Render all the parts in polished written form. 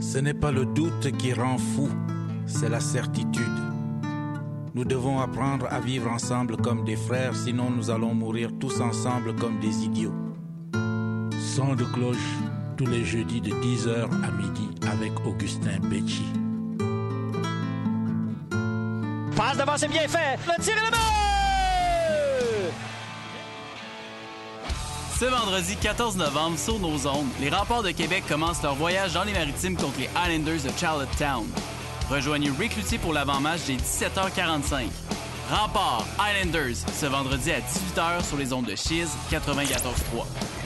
Ce n'est pas le doute qui rend fou, c'est la certitude. Nous devons apprendre à vivre ensemble comme des frères, sinon nous allons mourir tous ensemble comme des idiots. Son de cloche tous les jeudis de 10h à midi avec Augustin Becci. Passe devant, c'est bien fait. Le tir est le but! Ce vendredi 14 novembre, sur nos ondes, les Remparts de Québec commencent leur voyage dans les Maritimes contre les Islanders de Charlottetown. Rejoignez Rick Luthier pour l'avant-match dès 17h45. Remparts Islanders, ce vendredi à 18h sur les ondes de Chiz 94.3.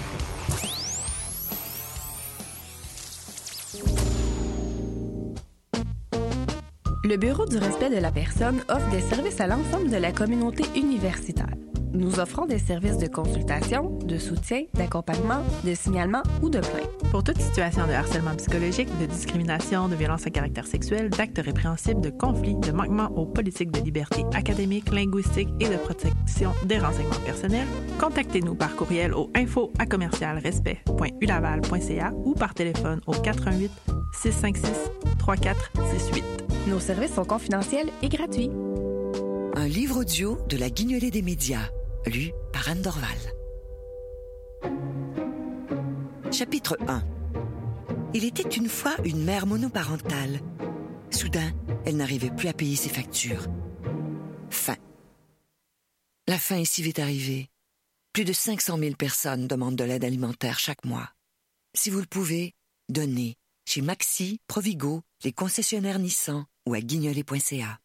Le Bureau du respect de la personne offre des services à l'ensemble de la communauté universitaire. Nous offrons des services de consultation, de soutien, d'accompagnement, de signalement ou de plainte. Pour toute situation de harcèlement psychologique, de discrimination, de violence à caractère sexuel, d'actes répréhensibles, de conflits, de manquements aux politiques de liberté académique, linguistique et de protection des renseignements personnels, contactez-nous par courriel au info@respect.ulaval.ca ou par téléphone au 418 656 3468. Nos services sont confidentiels et gratuits. Un livre audio de La Guignolée des médias, lu par Anne Dorval. Chapitre 1. Il était une fois une mère monoparentale. Soudain, elle n'arrivait plus à payer ses factures. Fin. La fin est si vite arrivée. Plus de 500 000 personnes demandent de l'aide alimentaire chaque mois. Si vous le pouvez, donnez chez Maxi, Provigo, les concessionnaires Nissan ou à guignolée.ca.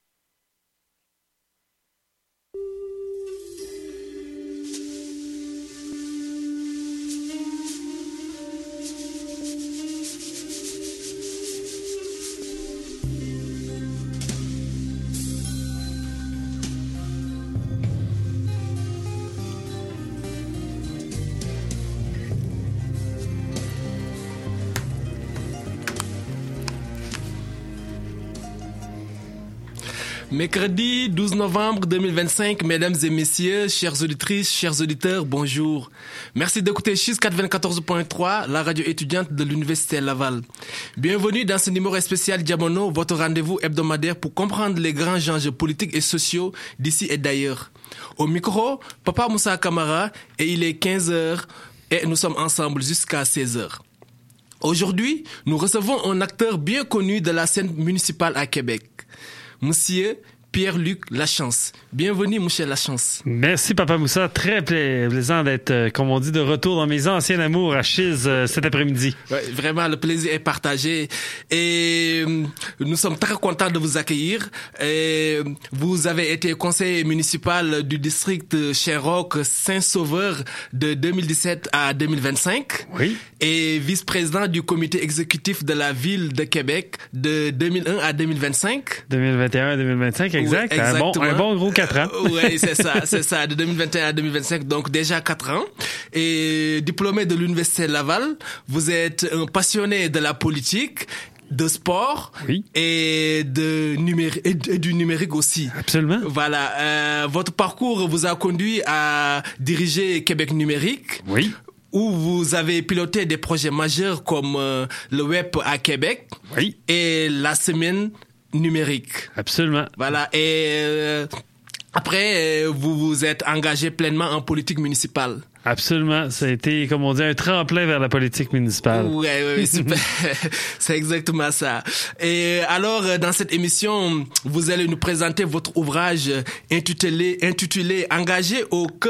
Mercredi 12 novembre 2025, mesdames et messieurs, chères auditrices, chers auditeurs, bonjour. Merci d'écouter Chiz 94.3, la radio étudiante de l'Université Laval. Bienvenue dans ce numéro spécial Diamono, votre rendez-vous hebdomadaire pour comprendre les grands enjeux politiques et sociaux d'ici et d'ailleurs. Au micro, Papa Moussa Kamara, et il est 15h et nous sommes ensemble jusqu'à 16h. Aujourd'hui, nous recevons un acteur bien connu de la scène municipale à Québec. Monsieur Pierre-Luc Lachance. Bienvenue, monsieur Lachance. Merci, Papa Moussa. Très plaisant d'être, comme on dit, de retour dans mes anciens amours à Chiz cet après-midi. Ouais, vraiment, le plaisir est partagé. Et nous sommes très contents de vous accueillir. Et vous avez été conseiller municipal du district Sherbrooke-Saint-Sauveur de 2017 à 2025. Oui. Et vice-président du comité exécutif de la ville de Québec de 2001 à 2025. 2021 à 2025, exact. Oui, un bon gros 4 ans. Oui, c'est ça, de 2021 à 2025, donc déjà 4 ans. Et diplômé de l'Université Laval, vous êtes un passionné de la politique, de sport, oui, et du numérique aussi. Absolument. Voilà, votre parcours vous a conduit à diriger Québec numérique. Oui. Où vous avez piloté des projets majeurs comme le web à Québec, oui, et la semaine numérique. Absolument. Voilà, et après, vous vous êtes engagé pleinement en politique municipale. Absolument. Ça a été, comme on dit, un tremplin vers la politique municipale. Oui, super. C'est exactement ça. Et alors, dans cette émission, vous allez nous présenter votre ouvrage intitulé Engagé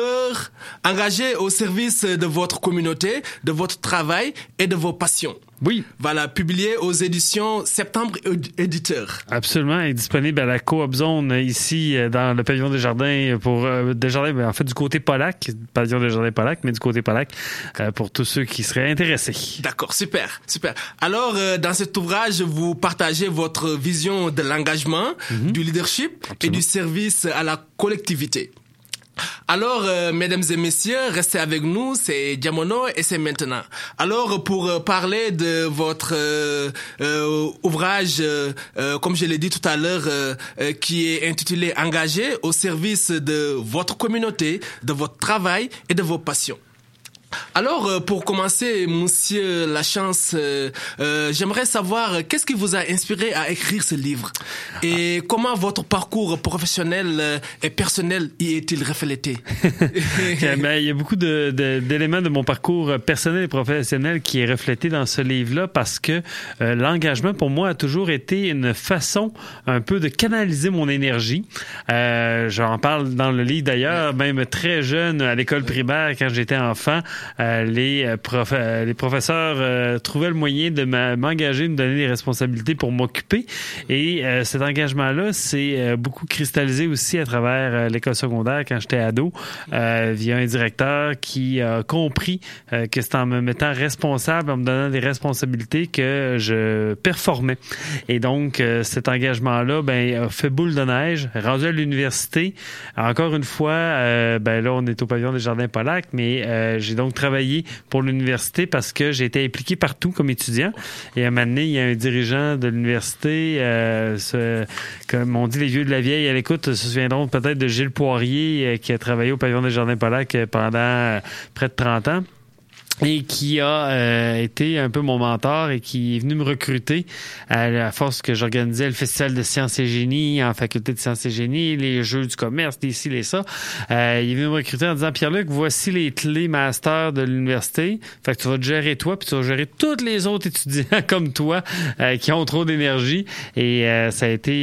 au service de votre communauté, de votre travail et de vos passions. Oui. Voilà, publié aux éditions Septembre Éditeur. Absolument, est disponible à la Coop Zone ici dans le pavillon des Jardins en fait du côté Polac, pavillon des Jardins Polac, mais du côté Polac pour tous ceux qui seraient intéressés. D'accord, super. Alors, dans cet ouvrage, vous partagez votre vision de l'engagement, du leadership, absolument, et du service à la collectivité. Alors, mesdames et messieurs, restez avec nous, c'est Diamono et c'est maintenant. Alors, pour parler de votre ouvrage, comme je l'ai dit tout à l'heure, qui est intitulé « Engagé au service de votre communauté, de votre travail et de vos passions ». Alors, pour commencer, monsieur Lachance, j'aimerais savoir qu'est-ce qui vous a inspiré à écrire ce livre et comment votre parcours professionnel et personnel y est-il reflété? Il y a beaucoup d'éléments de mon parcours personnel et professionnel qui est reflété dans ce livre-là parce que l'engagement, pour moi, a toujours été une façon un peu de canaliser mon énergie. J'en parle dans le livre d'ailleurs, même très jeune, à l'école primaire, quand j'étais enfant, les professeurs trouvaient le moyen de m'engager, de me donner des responsabilités pour m'occuper. Et cet engagement-là s'est beaucoup cristallisé aussi à travers l'école secondaire quand j'étais ado, via un directeur qui a compris que c'est en me mettant responsable, en me donnant des responsabilités que je performais. Et donc, cet engagement-là a fait boule de neige. Rendu à l'université, encore une fois, là, on est au pavillon des Jardins Polac, mais j'ai donc travaillé pour l'université parce que j'ai été impliqué partout comme étudiant. Et à un moment donné, il y a un dirigeant de l'université, comme on dit les vieux de la vieille à l'écoute, se souviendront peut-être de Gilles Poirier, qui a travaillé au pavillon des Jardins Polac pendant près de 30 ans. Et qui a été un peu mon mentor et qui est venu me recruter à force que j'organisais le Festival de sciences et génie en faculté de sciences et génie, les jeux du commerce, des ci, les ça. Il est venu me recruter en disant « Pierre-Luc, voici les clés master de l'université. Fait que tu vas te gérer toi, puis tu vas gérer tous les autres étudiants comme toi qui ont trop d'énergie. » Et ça a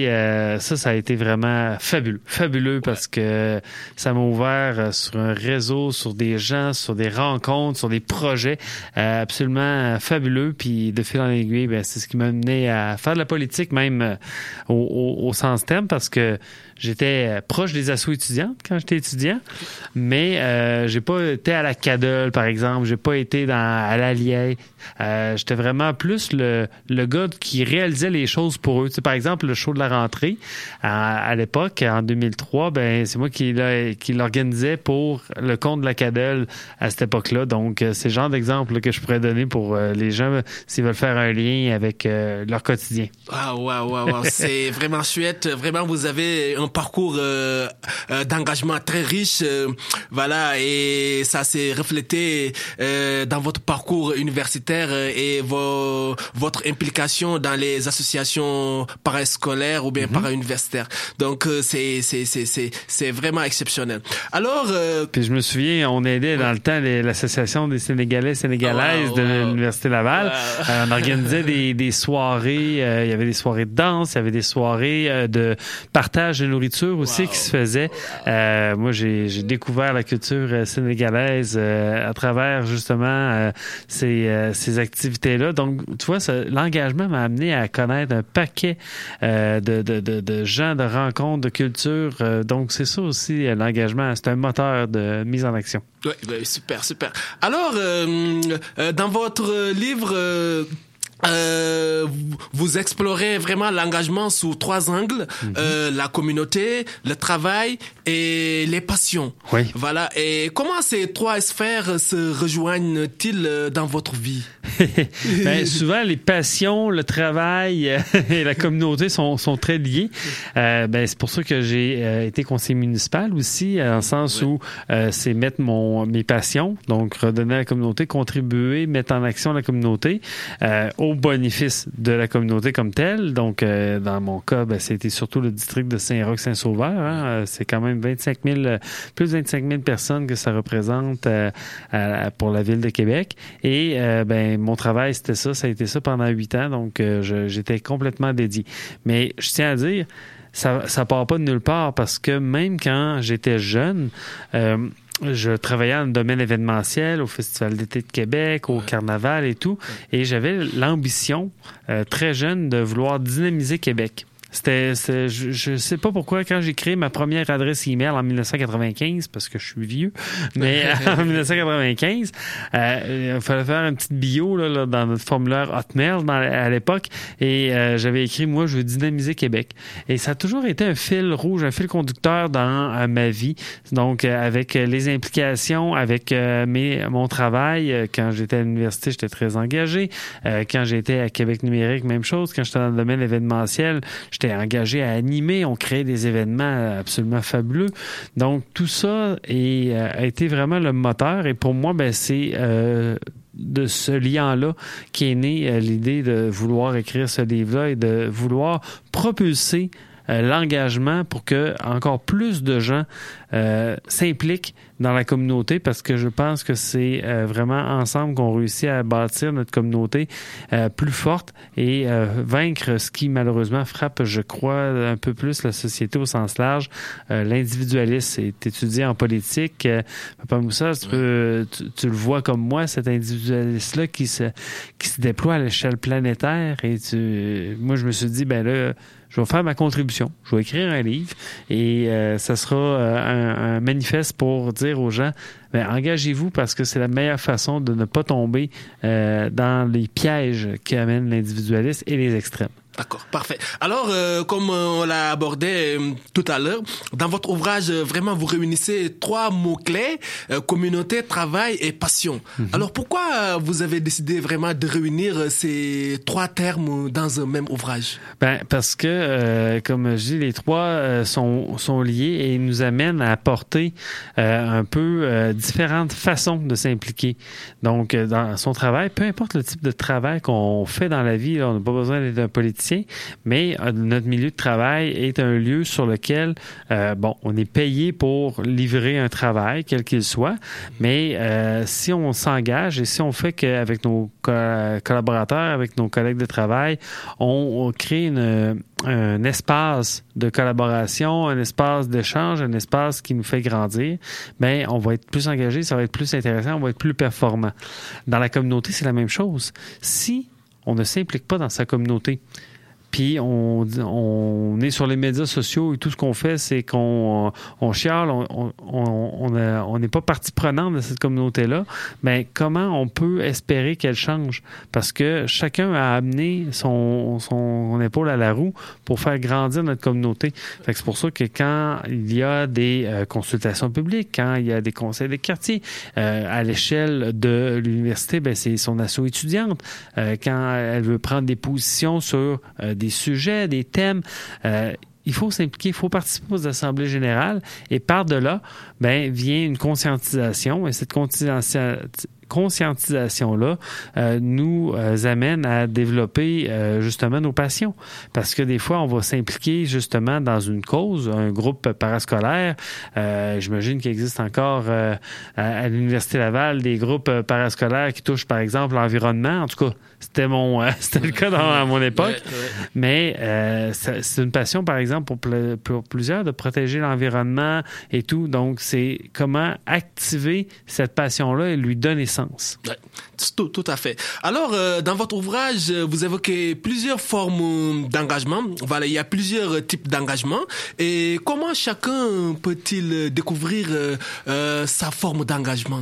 été vraiment fabuleux parce que ça m'a ouvert sur un réseau, sur des gens, sur des rencontres, sur des projets absolument fabuleux. Puis de fil en aiguille, c'est ce qui m'a mené à faire de la politique, même au sens terme, parce que j'étais proche des assos étudiantes quand j'étais étudiant, mais j'ai pas été à la CADEL, par exemple. J'ai pas été à l'Allier. J'étais vraiment plus le gars qui réalisait les choses pour eux. Tu sais, par exemple, le show de la rentrée, à l'époque, en 2003, c'est moi qui l'organisais pour le compte de la CADEL à cette époque-là. Donc, c'est le genre d'exemple que je pourrais donner pour les gens s'ils veulent faire un lien avec leur quotidien. Wow. C'est vraiment chouette. Vraiment, vous avez un parcours d'engagement très riche, voilà, et ça s'est reflété dans votre parcours universitaire et votre implication dans les associations parascolaires ou bien para-universitaires. Donc c'est vraiment exceptionnel. Alors puis je me souviens, on aidait dans le temps l'association des Sénégalaises de l'Université Laval. On organisait des soirées, il y avait des soirées de danse, il y avait des soirées de partage de nourriture aussi qui se faisait. Moi, j'ai découvert la culture sénégalaise à travers justement ces activités-là. Donc, tu vois, l'engagement m'a amené à connaître un paquet de gens, de rencontres, de cultures. Donc, c'est ça aussi, l'engagement. C'est un moteur de mise en action. Oui, super. Alors, dans votre livre... vous explorez vraiment l'engagement sous 3 angles, la communauté, le travail et les passions. Oui. Voilà. Et comment ces 3 sphères se rejoignent-ils dans votre vie? Souvent, les passions, le travail et la communauté sont très liés. C'est pour ça que j'ai été conseiller municipal aussi, dans le sens où c'est mettre mes passions, donc redonner à la communauté, contribuer, mettre en action la communauté au bénéfice de la communauté comme telle. Donc, dans mon cas, c'était surtout le district de Saint-Roch-Saint-Sauveur. C'est quand même plus de 25 000 personnes que ça représente pour la ville de Québec. Et mon travail, c'était ça. Ça a été ça pendant 8 ans. Donc, j'étais complètement dédié. Mais je tiens à dire, ça part pas de nulle part parce que même quand j'étais jeune, je travaillais dans le domaine événementiel, au Festival d'été de Québec, au Carnaval et tout. Et j'avais l'ambition, très jeune, de vouloir dynamiser Québec. Je sais pas pourquoi, quand j'ai créé ma première adresse email en 1995, parce que je suis vieux, mais en 1995, il fallait faire une petite bio là, dans notre formulaire Hotmail à l'époque, et j'avais écrit « Moi, je veux dynamiser Québec ». Et ça a toujours été un fil rouge, un fil conducteur dans ma vie. Donc, avec les implications, avec mon travail, quand j'étais à l'université, j'étais très engagé. Quand j'étais à Québec numérique, même chose. Quand j'étais dans le domaine événementiel, j'étais j'étais engagé à animer, on créait des événements absolument fabuleux. Donc, tout ça a été vraiment le moteur. Et pour moi, c'est de ce lien-là qui est née l'idée de vouloir écrire ce livre-là et de vouloir propulser l'engagement pour que encore plus de gens s'impliquent dans la communauté, parce que je pense que c'est vraiment ensemble qu'on réussit à bâtir notre communauté plus forte et vaincre ce qui malheureusement frappe, je crois, un peu plus la société au sens large, l'individualisme. C'est étudié en politique. Papa Moussa, tu le vois comme moi, cet individualisme-là qui se déploie à l'échelle planétaire, et moi je me suis dit, je vais faire ma contribution. Je vais écrire un livre et ça sera un manifeste pour dire aux gens, engagez-vous, parce que c'est la meilleure façon de ne pas tomber dans les pièges qui amènent l'individualisme et les extrêmes. D'accord, parfait. Alors, comme on l'a abordé tout à l'heure, dans votre ouvrage, vraiment, vous réunissez 3 mots-clés, communauté, travail et passion. Mm-hmm. Alors, pourquoi vous avez décidé vraiment de réunir ces 3 termes dans un même ouvrage? Parce que, comme je dis, les 3 sont liés et nous amènent à apporter un peu différentes façons de s'impliquer. Donc, dans son travail, peu importe le type de travail qu'on fait dans la vie, là, on n'a pas besoin d'être un politicien, mais notre milieu de travail est un lieu sur lequel, on est payé pour livrer un travail, quel qu'il soit, mais si on s'engage et si on fait qu'avec nos collaborateurs, avec nos collègues de travail, on crée un espace de collaboration, un espace d'échange, un espace qui nous fait grandir, on va être plus engagé, ça va être plus intéressant, on va être plus performant. Dans la communauté, c'est la même chose. Si on ne s'implique pas dans sa communauté, puis on est sur les médias sociaux et tout ce qu'on fait, c'est qu'on chiale, on n'est pas partie prenante de cette communauté-là, mais comment on peut espérer qu'elle change? Parce que chacun a amené son épaule à la roue pour faire grandir notre communauté. Fait que c'est pour ça que quand il y a des consultations publiques, quand il y a des conseils de quartier, à l'échelle de l'université, c'est son asso étudiante. Quand elle veut prendre des positions sur des sujets, des thèmes, il faut s'impliquer, il faut participer aux assemblées générales, et par-delà, vient une conscientisation, et cette conscientisation-là nous amène à développer justement nos passions. Parce que des fois, on va s'impliquer justement dans une cause, un groupe parascolaire. J'imagine qu'il existe encore à l'Université Laval des groupes parascolaires qui touchent, par exemple, l'environnement. En tout cas, c'était le cas à mon époque. Ouais. Mais c'est une passion, par exemple, pour plusieurs, de protéger l'environnement et tout. Donc, c'est comment activer cette passion-là et lui donner sens. Ouais, tout à fait. Alors, dans votre ouvrage, vous évoquez plusieurs formes d'engagement. Voilà, il y a plusieurs types d'engagement. Et comment chacun peut-il découvrir sa forme d'engagement?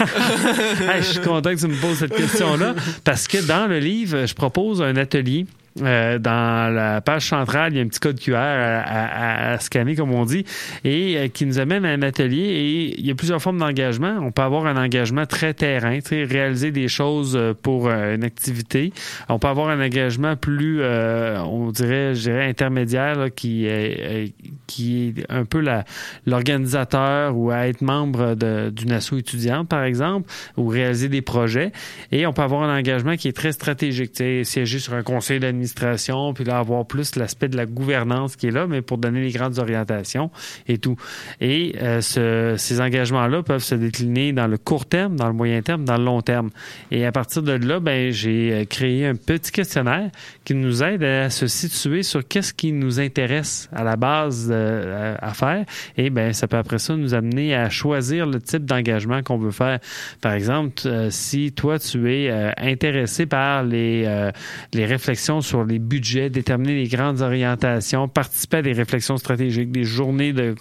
Je suis content que tu me poses cette question-là, parce que dans le livre, je propose un atelier. Dans la page centrale, il y a un petit code QR à scanner, comme on dit, et qui nous amène à un atelier. Et il y a plusieurs formes d'engagement. On peut avoir un engagement très terrain, réaliser des choses pour une activité. On peut avoir un engagement plus, je dirais intermédiaire, là, qui est un peu l'organisateur, ou à être membre d'une asso étudiante, par exemple, ou réaliser des projets. Et on peut avoir un engagement qui est très stratégique, siéger sur un conseil d'administration, puis là, avoir plus l'aspect de la gouvernance qui est là, mais pour donner les grandes orientations et tout. Et ces engagements-là peuvent se décliner dans le court terme, dans le moyen terme, dans le long terme. Et à partir de là, j'ai créé un petit questionnaire qui nous aide à se situer sur qu'est-ce qui nous intéresse à la base à faire. Et ça peut après ça nous amener à choisir le type d'engagement qu'on veut faire. Par exemple, si toi, tu es intéressé par les réflexions sur les budgets, déterminer les grandes orientations, participer à des réflexions stratégiques, des journées de...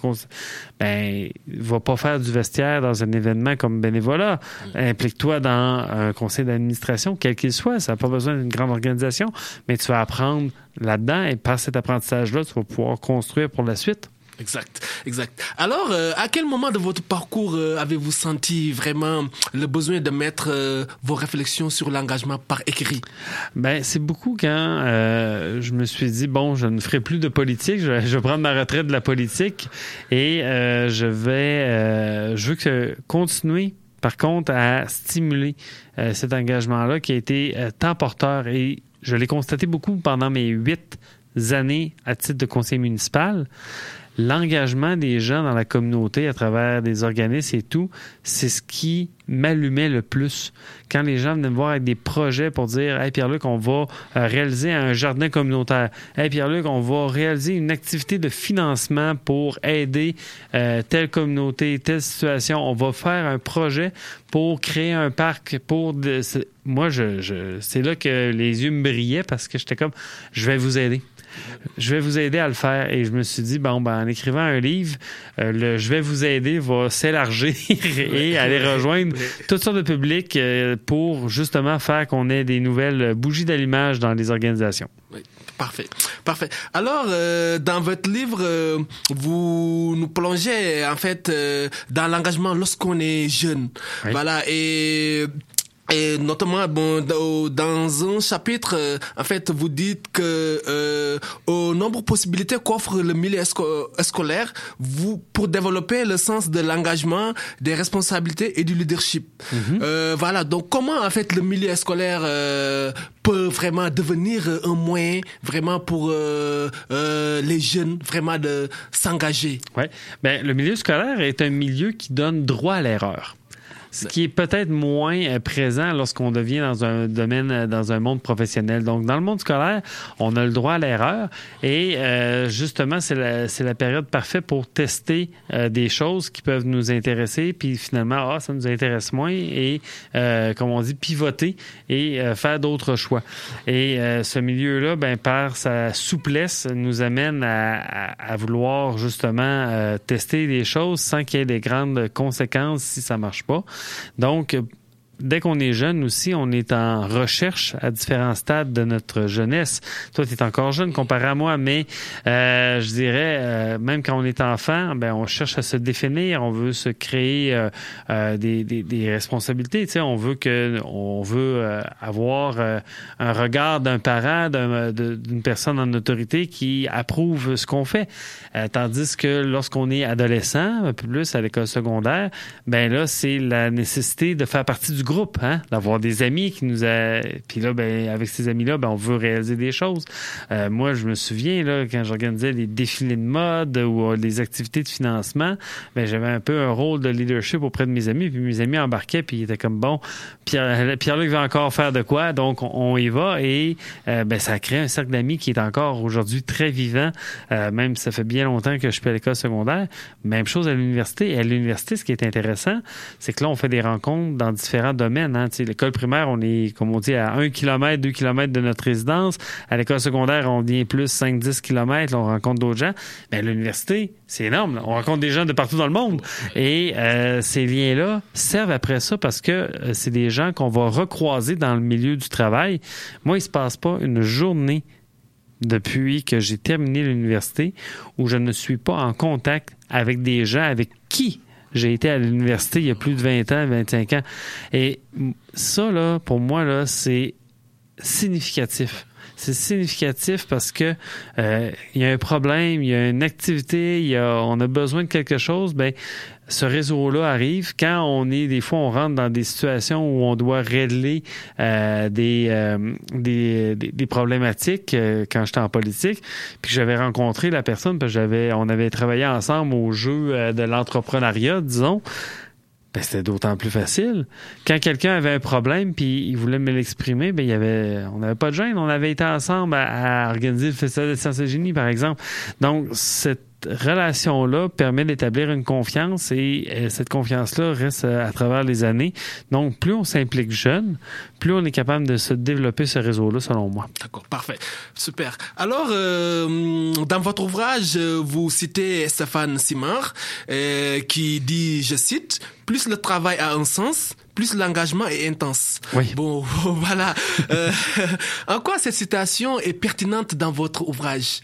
va pas faire du vestiaire dans un événement comme bénévolat. Implique-toi dans un conseil d'administration, quel qu'il soit. Ça n'a pas besoin d'une grande organisation, mais tu vas apprendre là-dedans, et par cet apprentissage-là, tu vas pouvoir construire pour la suite. Exact. Alors, à quel moment de votre parcours avez-vous senti vraiment le besoin de mettre vos réflexions sur l'engagement par écrit? Ben, c'est beaucoup quand je me suis dit, bon, je ne ferai plus de politique, je vais prendre ma retraite de la politique et je veux continuer, par contre, à stimuler cet engagement-là qui a été tant porteur et je l'ai constaté beaucoup pendant mes 8 années à titre de conseiller municipal. L'engagement des gens dans la communauté à travers des organismes et tout, c'est ce qui m'allumait le plus. Quand les gens venaient me voir avec des projets pour dire « Hey Pierre-Luc, on va réaliser un jardin communautaire. Hey Pierre-Luc, on va réaliser une activité de financement pour aider telle communauté, telle situation. On va faire un projet pour créer un parc pour... » Moi, c'est là que les yeux me brillaient parce que j'étais comme « Je vais vous aider. » Je vais vous aider à le faire. Et je me suis dit, en écrivant un livre, le « Je vais vous aider » va s'élargir et aller rejoindre toutes sortes de publics pour justement faire qu'on ait des nouvelles bougies d'allumage dans les organisations. Oui. Parfait. Alors, dans votre livre, vous nous plongez en fait dans l'engagement lorsqu'on est jeune. Oui. Voilà. Et notamment, dans un chapitre, en fait, vous dites que aux nombreuses possibilités qu'offre le milieu scolaire, pour développer le sens de l'engagement, des responsabilités et du leadership. Mm-hmm. Voilà. Donc, comment en fait le milieu scolaire peut vraiment devenir un moyen vraiment pour les jeunes vraiment de s'engager? Ouais. Ben, le milieu scolaire est un milieu qui donne droit à l'erreur. Ce qui est peut-être moins présent lorsqu'on devient dans un domaine, dans un monde professionnel. Donc, dans le monde scolaire, on a le droit à l'erreur et justement, c'est la période parfaite pour tester des choses qui peuvent nous intéresser, puis finalement, ça nous intéresse moins et, comme on dit, pivoter et faire d'autres choix. Et ce milieu-là, par sa souplesse, nous amène à vouloir justement tester des choses sans qu'il y ait des grandes conséquences si ça marche pas. Donc, dès qu'on est jeune aussi, on est en recherche à différents stades de notre jeunesse. Toi, tu es encore jeune comparé à moi, mais je dirais, même quand on est enfant, on cherche à se définir, on veut se créer des responsabilités. Tu sais, on veut avoir un regard d'un parent, d'une personne en autorité qui approuve ce qu'on fait. Tandis que lorsqu'on est adolescent, un peu plus à l'école secondaire, là, c'est la nécessité de faire partie du groupe, d'avoir des amis qui nous puis là, avec ces amis-là, on veut réaliser des choses. Moi, je me souviens, là, quand j'organisais des défilés de mode ou des activités de financement, j'avais un peu un rôle de leadership auprès de mes amis, puis mes amis embarquaient, puis ils étaient comme, bon, Pierre-Luc va encore faire de quoi, donc on y va, et ça a créé un cercle d'amis qui est encore aujourd'hui très vivant, même si ça fait bien longtemps que je suis à l'école secondaire. Même chose à l'université. Et à l'université, ce qui est intéressant, c'est que là, on fait des rencontres dans différents domaines. L'école primaire, on est, comme on dit, à 1 km, 2 km de notre résidence. À l'école secondaire, on vient plus 5-10 km, là, on rencontre d'autres gens. Mais à l'université, c'est énorme. Là. On rencontre des gens de partout dans le monde. Et ces liens-là servent après ça parce que c'est des gens qu'on va recroiser dans le milieu du travail. Moi, il se passe pas une journée depuis que j'ai terminé l'université où je ne suis pas en contact avec des gens avec qui j'ai été à l'université il y a plus de 20 ans, 25 ans. Et ça, là, pour moi, là, c'est significatif. C'est significatif parce que il y a un problème, il y a une activité, on a besoin de quelque chose, ce réseau-là arrive. Quand des fois, on rentre dans des situations où on doit régler des problématiques quand j'étais en politique, puis j'avais rencontré la personne, puis on avait travaillé ensemble au jeu de l'entrepreneuriat, disons. C'était d'autant plus facile. Quand quelqu'un avait un problème puis il voulait me l'exprimer, on n'avait pas de gêne. On avait été ensemble à organiser le Festival de sciences et génie, par exemple. Donc, cette relation-là permet d'établir une confiance et cette confiance-là reste à travers les années. Donc, plus on s'implique jeune, plus on est capable de se développer ce réseau-là, selon moi. D'accord, parfait. Super. Alors, dans votre ouvrage, vous citez Stéphane Simard qui dit, je cite, « Plus le travail a un sens, plus l'engagement est intense. Oui. Bon, voilà. En quoi cette citation est pertinente dans votre ouvrage?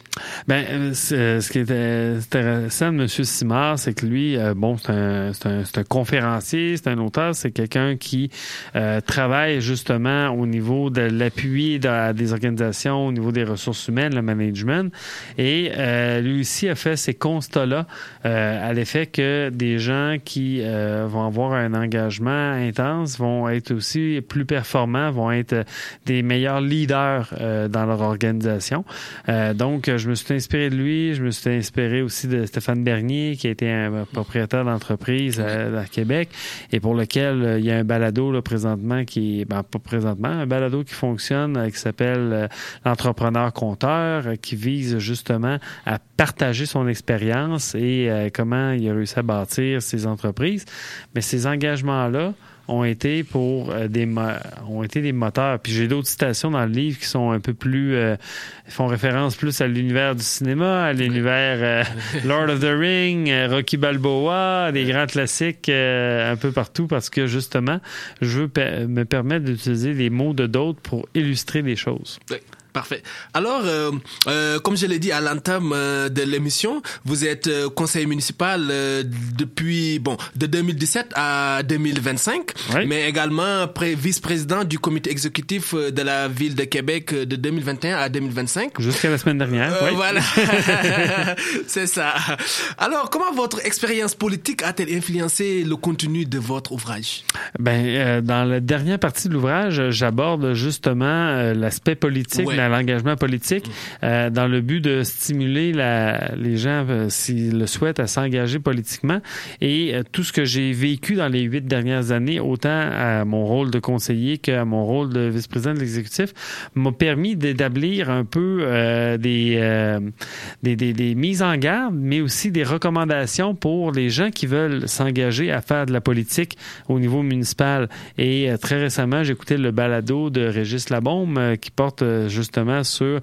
Ce qui est intéressant de M. Simard, c'est que lui, c'est un conférencier, c'est un auteur, c'est quelqu'un qui travaille justement au niveau de l'appui à des organisations, au niveau des ressources humaines, le management. Et lui aussi a fait ces constats-là à l'effet que des gens qui vont avoir un engagement intense vont être aussi plus performants, vont être des meilleurs leaders dans leur organisation. Donc, je me suis inspiré de lui, je me suis inspiré aussi de Stéphane Bernier, qui a été un propriétaire d'entreprise à Québec, et pour lequel il y a un balado là, présentement un balado qui fonctionne, qui s'appelle l'entrepreneur compteur, qui vise justement à partager son expérience et comment il a réussi à bâtir ses entreprises. Mais ces engagements-là ont été des moteurs. Puis j'ai d'autres citations dans le livre qui sont un peu plus font référence plus à l'univers du cinéma, à l'univers Lord of the Ring, Rocky Balboa, des grands classiques un peu partout, parce que justement, je veux me permettre d'utiliser les mots de d'autres pour illustrer des choses. Oui. Parfait. Alors, comme je l'ai dit à l'entame de l'émission, vous êtes conseiller municipal de 2017 à 2025, oui. Mais également vice-président du comité exécutif de la ville de Québec de 2021 à 2025. Jusqu'à la semaine dernière, oui. Voilà, c'est ça. Alors, comment votre expérience politique a-t-elle influencé le contenu de votre ouvrage? Dans la dernière partie de l'ouvrage, j'aborde justement l'aspect politique, ouais. L'engagement politique, dans le but de stimuler les gens, s'ils le souhaitent, à s'engager politiquement. Et tout ce que j'ai vécu dans les 8 dernières années, autant à mon rôle de conseiller qu'à mon rôle de vice-président de l'exécutif, m'a permis d'établir un peu des mises en garde, mais aussi des recommandations pour les gens qui veulent s'engager à faire de la politique au niveau municipal. Et très récemment, j'ai écouté le balado de Régis Labaume qui porte justement sur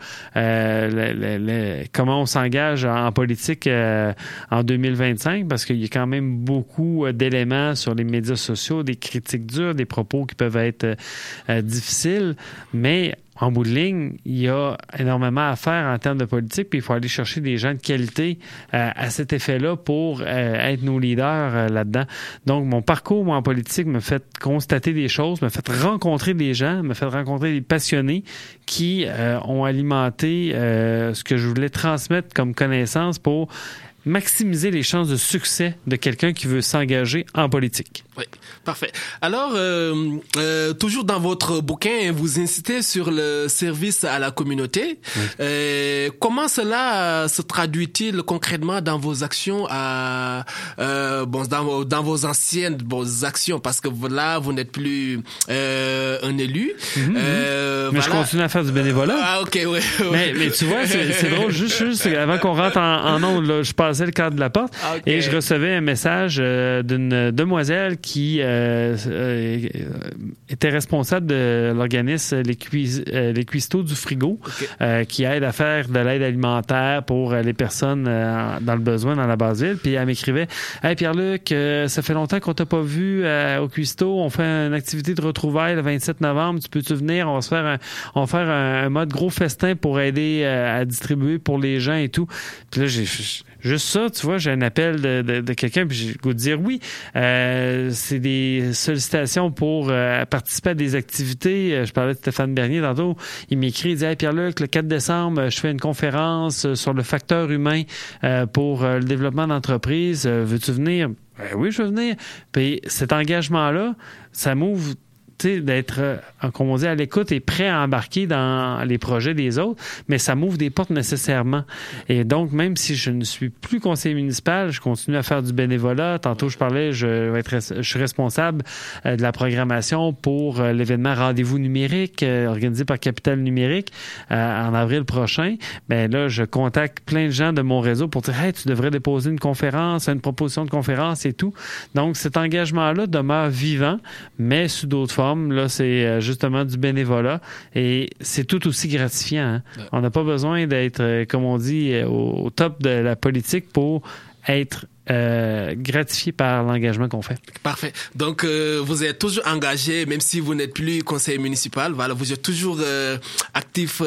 comment on s'engage en politique en 2025, parce qu'il y a quand même beaucoup d'éléments sur les médias sociaux, des critiques dures, des propos qui peuvent être difficiles, mais en bout de ligne, il y a énormément à faire en termes de politique, puis il faut aller chercher des gens de qualité à cet effet-là pour être nos leaders là-dedans. Donc, mon parcours, moi, en politique, me fait constater des choses, me fait rencontrer des gens, me fait rencontrer des passionnés qui ont alimenté ce que je voulais transmettre comme connaissance pour maximiser les chances de succès de quelqu'un qui veut s'engager en politique. Oui, parfait. Alors, toujours dans votre bouquin, vous incitez sur le service à la communauté. Oui. Comment cela se traduit-il concrètement dans vos actions dans vos anciennes actions? Parce que là, vous n'êtes plus un élu. Mais je continue à faire du bénévolat. Ah, ok, oui. Mais tu vois, c'est drôle. Juste avant qu'on rentre en ondes, là, je passais le cadre de la porte et je recevais un message d'une demoiselle qui était responsable de l'organisme Les Cuistots du Frigo, qui aide à faire de l'aide alimentaire pour les personnes dans le besoin dans la base ville. Puis elle m'écrivait « Hey Pierre-Luc, ça fait longtemps qu'on t'a pas vu au Cuistot. On fait une activité de retrouvailles le 27 novembre. Tu peux-tu venir? On va faire un mode gros festin pour aider à distribuer pour les gens et tout. » Puis là, juste ça, tu vois, j'ai un appel de quelqu'un, puis j'ai le goût de dire oui. C'est des sollicitations pour participer à des activités. Je parlais de Stéphane Bernier tantôt. Il m'écrit, il dit « Hey Pierre-Luc, le 4 décembre, je fais une conférence sur le facteur humain pour le développement d'entreprise. Veux-tu venir? » Oui, je veux venir. Puis cet engagement-là, ça m'ouvre d'être, comme on dit, à l'écoute et prêt à embarquer dans les projets des autres, mais ça m'ouvre des portes nécessairement. Et donc, même si je ne suis plus conseiller municipal, je continue à faire du bénévolat. Tantôt, je parlais, je suis responsable de la programmation pour l'événement Rendez-vous numérique organisé par Capital Numérique en avril prochain. Ben là, je contacte plein de gens de mon réseau pour dire « Hey, tu devrais déposer une conférence, une proposition de conférence et tout. » Donc, cet engagement-là demeure vivant, mais sous d'autres formes. Là, c'est justement du bénévolat et c'est tout aussi gratifiant. Hein? Ouais. On n'a pas besoin d'être, comme on dit, au top de la politique pour être gratifié par l'engagement qu'on fait. Parfait. Donc, vous êtes toujours engagé, même si vous n'êtes plus conseiller municipal. Voilà, vous êtes toujours actif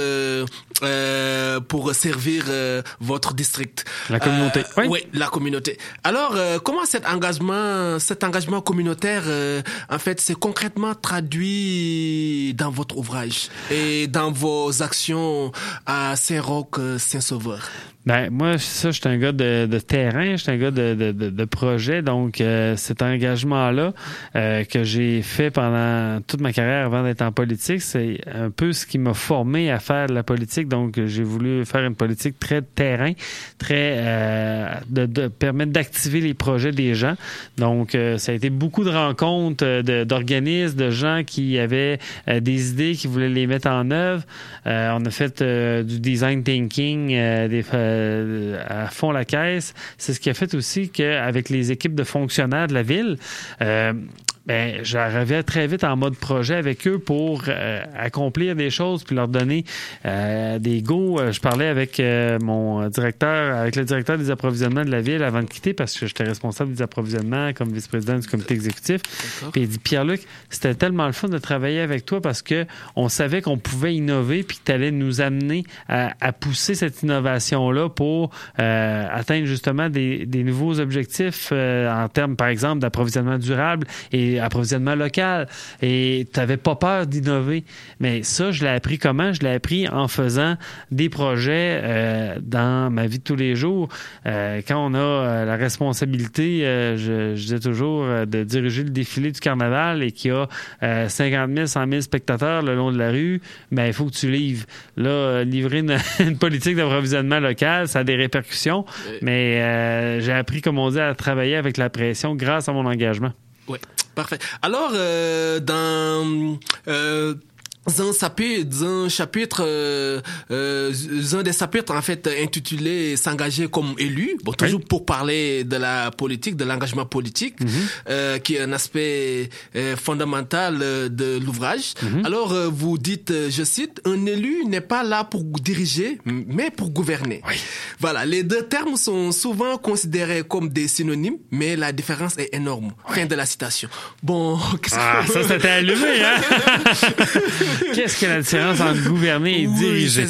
pour servir votre district. La communauté. Oui, la communauté. Alors, comment cet engagement communautaire, en fait, c'est concrètement traduit dans votre ouvrage et dans vos actions à Saint-Roch, Saint-Sauveur? Ben moi, ça, je suis un gars de terrain, je suis un gars de projet, donc cet engagement-là que j'ai fait pendant toute ma carrière avant d'être en politique, c'est un peu ce qui m'a formé à faire de la politique, donc j'ai voulu faire une politique très terrain, très de permettre d'activer les projets des gens, donc ça a été beaucoup de rencontres d'organismes, de gens qui avaient des idées, qui voulaient les mettre en œuvre. On a fait du design thinking, à fond la caisse. C'est ce qui a fait aussi qu'avec les équipes de fonctionnaires de la ville, j'arrivais très vite en mode projet avec eux pour accomplir des choses puis leur donner des go. Je parlais avec le directeur des approvisionnements de la ville avant de quitter parce que j'étais responsable des approvisionnements comme vice-président du comité exécutif. Puis il dit, Pierre-Luc, c'était tellement le fun de travailler avec toi parce que on savait qu'on pouvait innover puis que tu allais nous amener à pousser cette innovation-là pour atteindre justement des nouveaux objectifs en termes, par exemple, d'approvisionnement durable et approvisionnement local. Et tu n'avais pas peur d'innover. Mais ça, je l'ai appris comment? Je l'ai appris en faisant des projets dans ma vie de tous les jours. Quand on a la responsabilité, je disais toujours, de diriger le défilé du carnaval et qu'il y a 50 000, 100 000 spectateurs le long de la rue, il faut que tu livres. Là, livrer une politique d'approvisionnement local, ça a des répercussions, mais j'ai appris, comme on dit, à travailler avec la pression grâce à mon engagement. Oui, parfait. Alors, dans un chapitre, un des chapitres en fait intitulé "S'engager comme élu", toujours pour parler de la politique, de l'engagement politique, qui est un aspect fondamental de l'ouvrage. Alors vous dites, je cite, "Un élu n'est pas là pour diriger, mais pour gouverner." Voilà, les deux termes sont souvent considérés comme des synonymes, mais la différence est énorme. Fin de la citation. Bon, ça c'était allumé, hein? Qu'est-ce que la différence entre gouverner et diriger?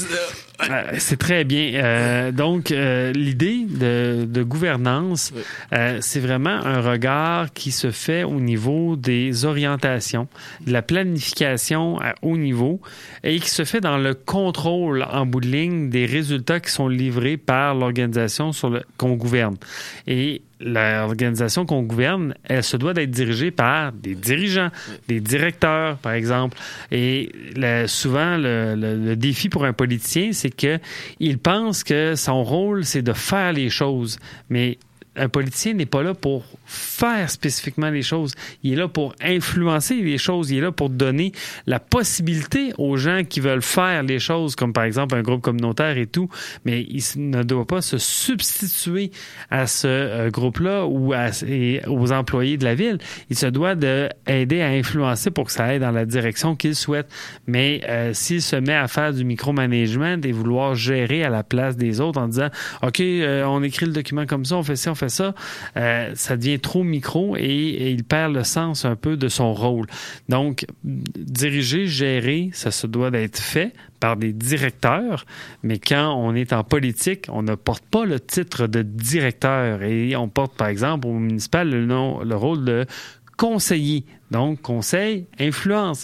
C'est très bien. Donc, l'idée de gouvernance, c'est vraiment un regard qui se fait au niveau des orientations, de la planification à haut niveau et qui se fait dans le contrôle en bout de ligne des résultats qui sont livrés par l'organisation qu'on gouverne. Et l'organisation qu'on gouverne, elle se doit d'être dirigée par des dirigeants, des directeurs, par exemple. Et souvent, le défi pour un politicien, c'est qu'il pense que son rôle, c'est de faire les choses. Mais un politicien n'est pas là pour faire spécifiquement les choses. Il est là pour influencer les choses. Il est là pour donner la possibilité aux gens qui veulent faire les choses, comme par exemple un groupe communautaire et tout, mais il ne doit pas se substituer à ce groupe-là ou aux employés de la ville. Il se doit d'aider à influencer pour que ça aille dans la direction qu'il souhaite. Mais s'il se met à faire du micromanagement et vouloir gérer à la place des autres en disant « OK, on écrit le document comme ça, on fait ça, on fait ça », ça devient trop micro et il perd le sens un peu de son rôle. Donc, diriger, gérer, ça se doit d'être fait par des directeurs, mais quand on est en politique, on ne porte pas le titre de directeur et on porte, par exemple, au municipal, le rôle de conseiller. Donc, conseil, influence,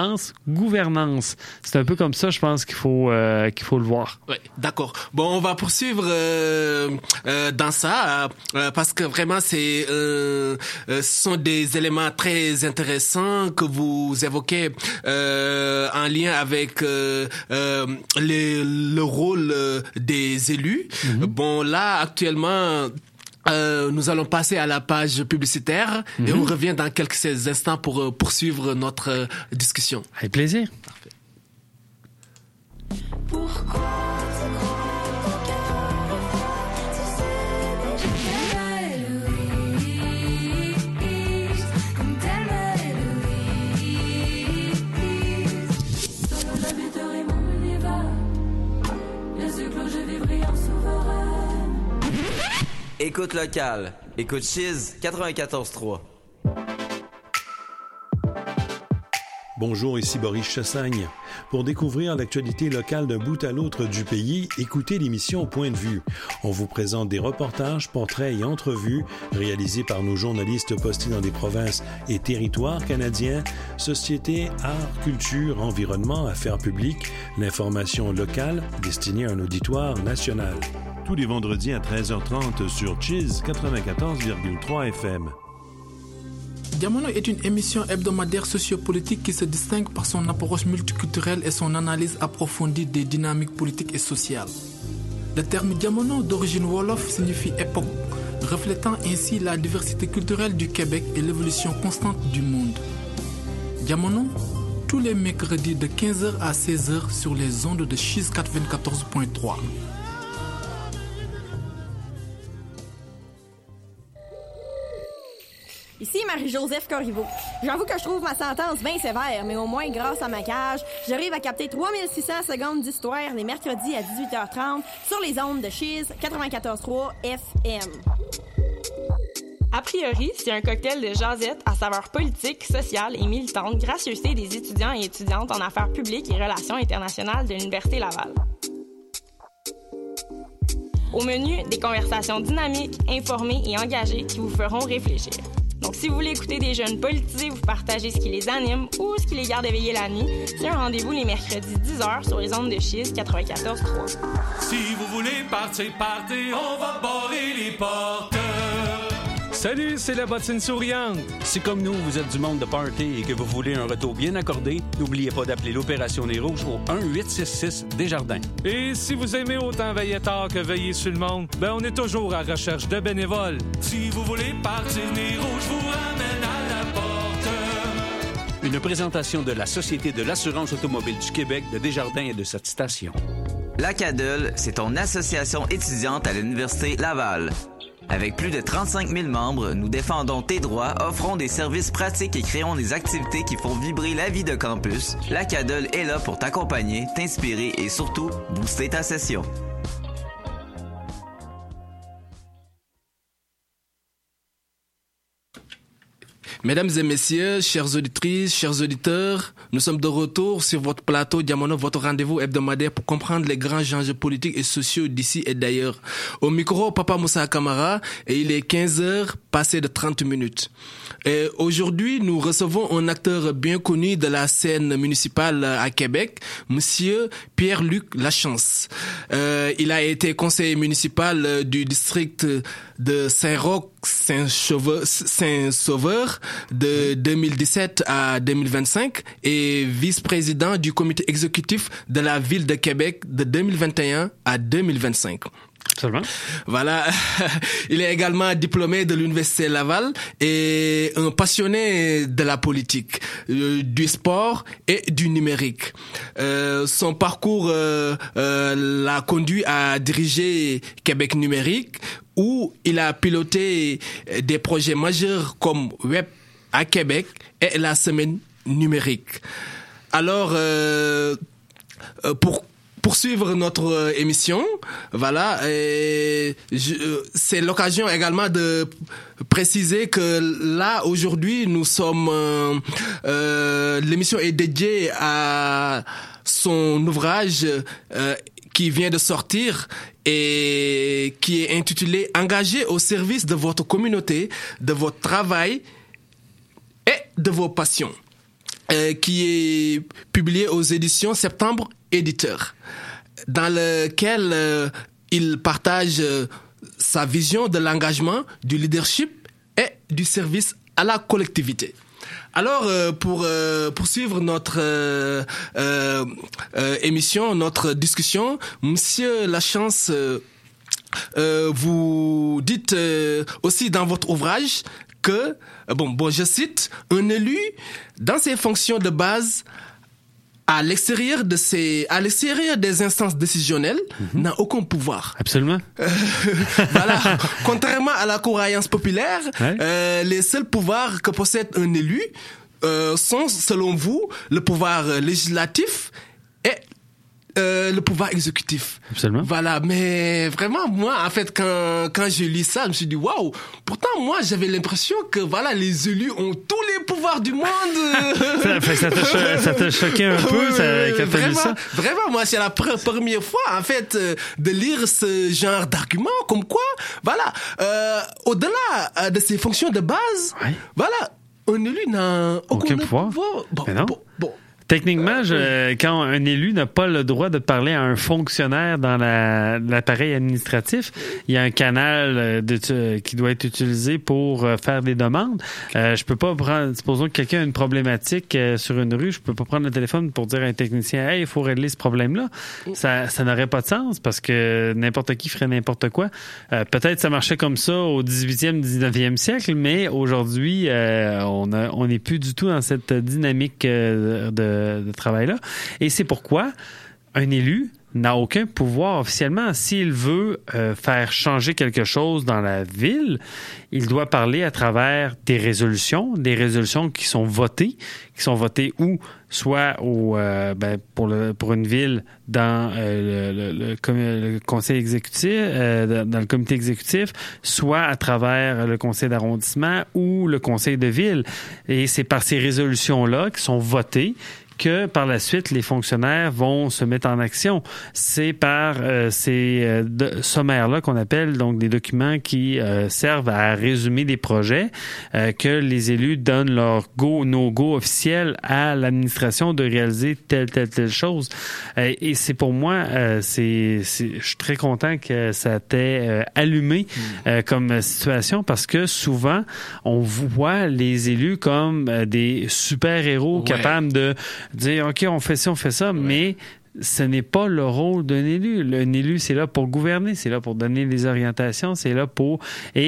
gouvernance. C'est un peu comme ça, je pense, qu'il faut le voir. Oui, d'accord. Bon, on va poursuivre dans ça parce que vraiment, ce sont des éléments très intéressants que vous évoquez en lien avec le rôle des élus. Bon, là, actuellement, nous allons passer à la page publicitaire et on revient dans quelques instants pour poursuivre notre discussion. Avec plaisir. Parfait. Pourquoi Écoute locale, Écoute Chiz 94.3. Bonjour, ici Boris Chassagne. Pour découvrir l'actualité locale d'un bout à l'autre du pays, écoutez l'émission Point de vue. On vous présente des reportages, portraits et entrevues réalisés par nos journalistes postés dans des provinces et territoires canadiens, société, art, culture, environnement, affaires publiques, l'information locale destinée à un auditoire national. Tous les vendredis à 13h30 sur Chiz 94,3 FM. Diamono est une émission hebdomadaire sociopolitique qui se distingue par son approche multiculturelle et son analyse approfondie des dynamiques politiques et sociales. Le terme Diamono d'origine wolof signifie époque, reflétant ainsi la diversité culturelle du Québec et l'évolution constante du monde. Diamono, tous les mercredis de 15h à 16h sur les ondes de Chiz 94.3. Ici Marie-Joseph Corriveau. J'avoue que je trouve ma sentence bien sévère, mais au moins, grâce à ma cage, j'arrive à capter 3600 secondes d'histoire les mercredis à 18h30 sur les ondes de Chiz 94.3 FM. A priori, c'est un cocktail de jasette à saveur politique, sociale et militante, gracieuseté des étudiants et étudiantes en affaires publiques et relations internationales de l'Université Laval. Au menu, des conversations dynamiques, informées et engagées qui vous feront réfléchir. Donc, si vous voulez écouter des jeunes politisés, vous partagez ce qui les anime ou ce qui les garde éveillés la nuit, c'est un rendez-vous les mercredis 10h sur les ondes de Chiz 94.3. Si vous voulez partir, on va barrer les portes. Salut, c'est la bottine souriante. Si comme nous, vous êtes du monde de party et que vous voulez un retour bien accordé, n'oubliez pas d'appeler l'Opération Nez Rouges au 1-866 Desjardins. Et si vous aimez autant veiller tard que veiller sur le monde, on est toujours à recherche de bénévoles. Si vous voulez partir, Nez Rouges vous ramène à la porte. Une présentation de la Société de l'assurance automobile du Québec, de Desjardins et de cette station. La CADEL, c'est ton association étudiante à l'Université Laval. Avec plus de 35 000 membres, nous défendons tes droits, offrons des services pratiques et créons des activités qui font vibrer la vie de campus. La CADEL est là pour t'accompagner, t'inspirer et surtout booster ta session. Mesdames et messieurs, chères auditrices, chers auditeurs, nous sommes de retour sur votre plateau Diamono, votre rendez-vous hebdomadaire pour comprendre les grands enjeux politiques et sociaux d'ici et d'ailleurs. Au micro, Papa Moussa Kamara, et il est 15h, passé de 30 minutes. Et aujourd'hui, nous recevons un acteur bien connu de la scène municipale à Québec, Monsieur Pierre-Luc Lachance. Il a été conseiller municipal du district de Saint-Roch-Saint-Sauveur de 2017 à 2025 et vice-président du comité exécutif de la ville de Québec de 2021 à 2025. Absolument. Voilà. Il est également diplômé de l'Université Laval et un passionné de la politique, du sport et du numérique. Son parcours l'a conduit à diriger Québec Numérique, où il a piloté des projets majeurs comme Web à Québec et la Semaine numérique. Alors, pour poursuivre notre émission, voilà, c'est l'occasion également de préciser que là, aujourd'hui, nous sommes, l'émission est dédiée à son ouvrage qui vient de sortir et qui est intitulé « Engagé au service de votre communauté, de votre travail et de vos passions », qui est publié aux éditions Septembre Éditeur, dans lequel il partage sa vision de l'engagement, du leadership et du service à la collectivité. Alors, pour poursuivre notre émission, notre discussion, Monsieur Lachance, vous dites aussi dans votre ouvrage que, je cite, un élu, dans ses fonctions de base, à l'extérieur des instances décisionnelles, n'a aucun pouvoir. Absolument. Voilà. Contrairement à la croyance populaire, les seuls pouvoirs que possède un élu sont, selon vous, le pouvoir législatif et le pouvoir exécutif. Absolument. Voilà, mais vraiment, moi, en fait, quand je lis ça, je me suis dit, waouh, pourtant, moi, j'avais l'impression que, voilà, les élus ont tous les pouvoirs du monde. ça t'a choqué un peu, quand t'as lu ça? Vraiment, moi, c'est la première fois, en fait, de lire ce genre d'argument, comme quoi, voilà, au-delà de ses fonctions de base, voilà, un élu n'a aucun pouvoir. Bon. Techniquement, quand un élu n'a pas le droit de parler à un fonctionnaire dans l'appareil administratif, il y a un canal qui doit être utilisé pour faire des demandes. Je peux pas prendre, supposons que quelqu'un a une problématique sur une rue, je peux pas prendre le téléphone pour dire à un technicien, hey, il faut régler ce problème-là. Ça n'aurait pas de sens parce que n'importe qui ferait n'importe quoi. Peut-être ça marchait comme ça au 18e, 19e siècle, mais aujourd'hui, on n'est plus du tout dans cette dynamique de travail-là. Et c'est pourquoi un élu n'a aucun pouvoir officiellement. S'il veut faire changer quelque chose dans la ville, il doit parler à travers des résolutions qui sont votées où soit pour une ville dans le conseil exécutif, dans le comité exécutif, soit à travers le conseil d'arrondissement ou le conseil de ville. Et c'est par ces résolutions-là qui sont votées que par la suite, les fonctionnaires vont se mettre en action. C'est par ces sommaires-là qu'on appelle donc des documents qui servent à résumer des projets que les élus donnent leur no-go officiel à l'administration de réaliser telle chose. Et c'est pour moi, je suis très content que ça t'ait allumé comme situation parce que souvent, on voit les élus comme des super-héros capables de dire, OK, on fait ci, on fait ça, mais ce n'est pas le rôle d'un élu. Un élu, c'est là pour gouverner, c'est là pour donner des orientations, c'est là pour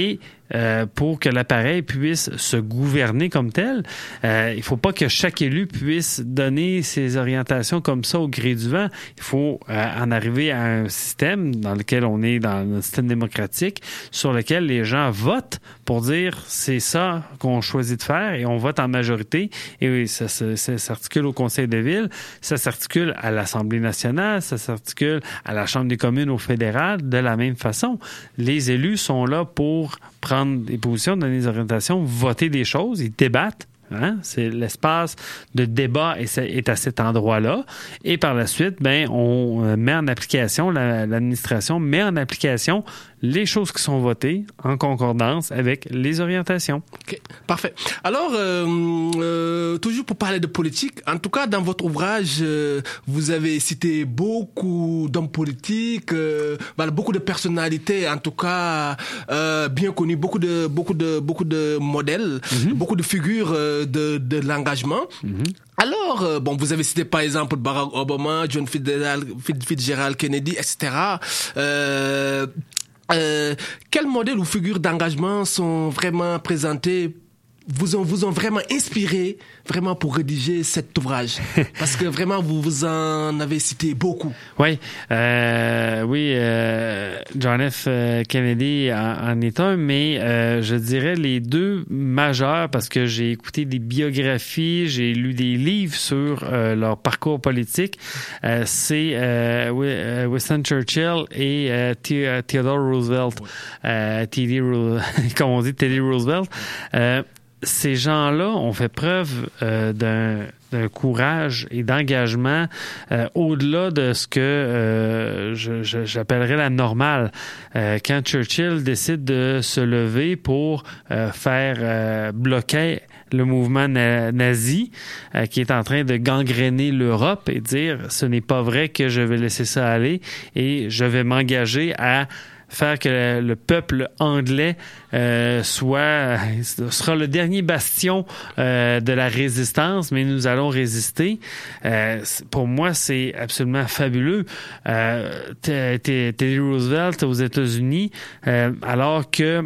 que l'appareil puisse se gouverner comme tel. Il faut pas que chaque élu puisse donner ses orientations comme ça au gré du vent. Il faut en arriver à un système dans lequel on est dans un système démocratique, sur lequel les gens votent pour dire c'est ça qu'on choisit de faire et on vote en majorité. Et oui, ça s'articule au conseil de ville, ça s'articule à l'Assemblée nationale, ça s'articule à la Chambre des communes au fédéral. De la même façon, les élus sont là pour prendre des positions, donner des orientations, voter des choses, ils débattent. Hein? C'est l'espace de débat est à cet endroit-là. Et par la suite, on met en application, l'administration met en application les choses qui sont votées en concordance avec les orientations. Okay, parfait. Alors, toujours pour parler de politique, en tout cas, dans votre ouvrage, vous avez cité beaucoup d'hommes politiques, beaucoup de personnalités, en tout cas, bien connues, beaucoup de modèles, beaucoup de figures de l'engagement. Alors, vous avez cité par exemple Barack Obama, John Fitzgerald Kennedy, etc. Quels modèles ou figures d'engagement sont vraiment présentés, vous ont vraiment inspiré vraiment pour rédiger cet ouvrage? Parce que vraiment, vous en avez cité beaucoup. Oui, John F. Kennedy en est un, mais je dirais les deux majeurs, parce que j'ai écouté des biographies, j'ai lu des livres sur leur parcours politique, c'est Winston Churchill et Theodore Roosevelt, comme on dit, Teddy Roosevelt. Ces gens-là ont fait preuve d'un courage et d'engagement au-delà de ce que j'appellerais la normale. Quand Churchill décide de se lever pour faire bloquer le mouvement nazi qui est en train de gangréner l'Europe et dire ce n'est pas vrai que je vais laisser ça aller et je vais m'engager à faire que le peuple anglais sera le dernier bastion de la résistance, mais nous allons résister. Pour moi, c'est absolument fabuleux. Teddy Roosevelt aux États-Unis, alors que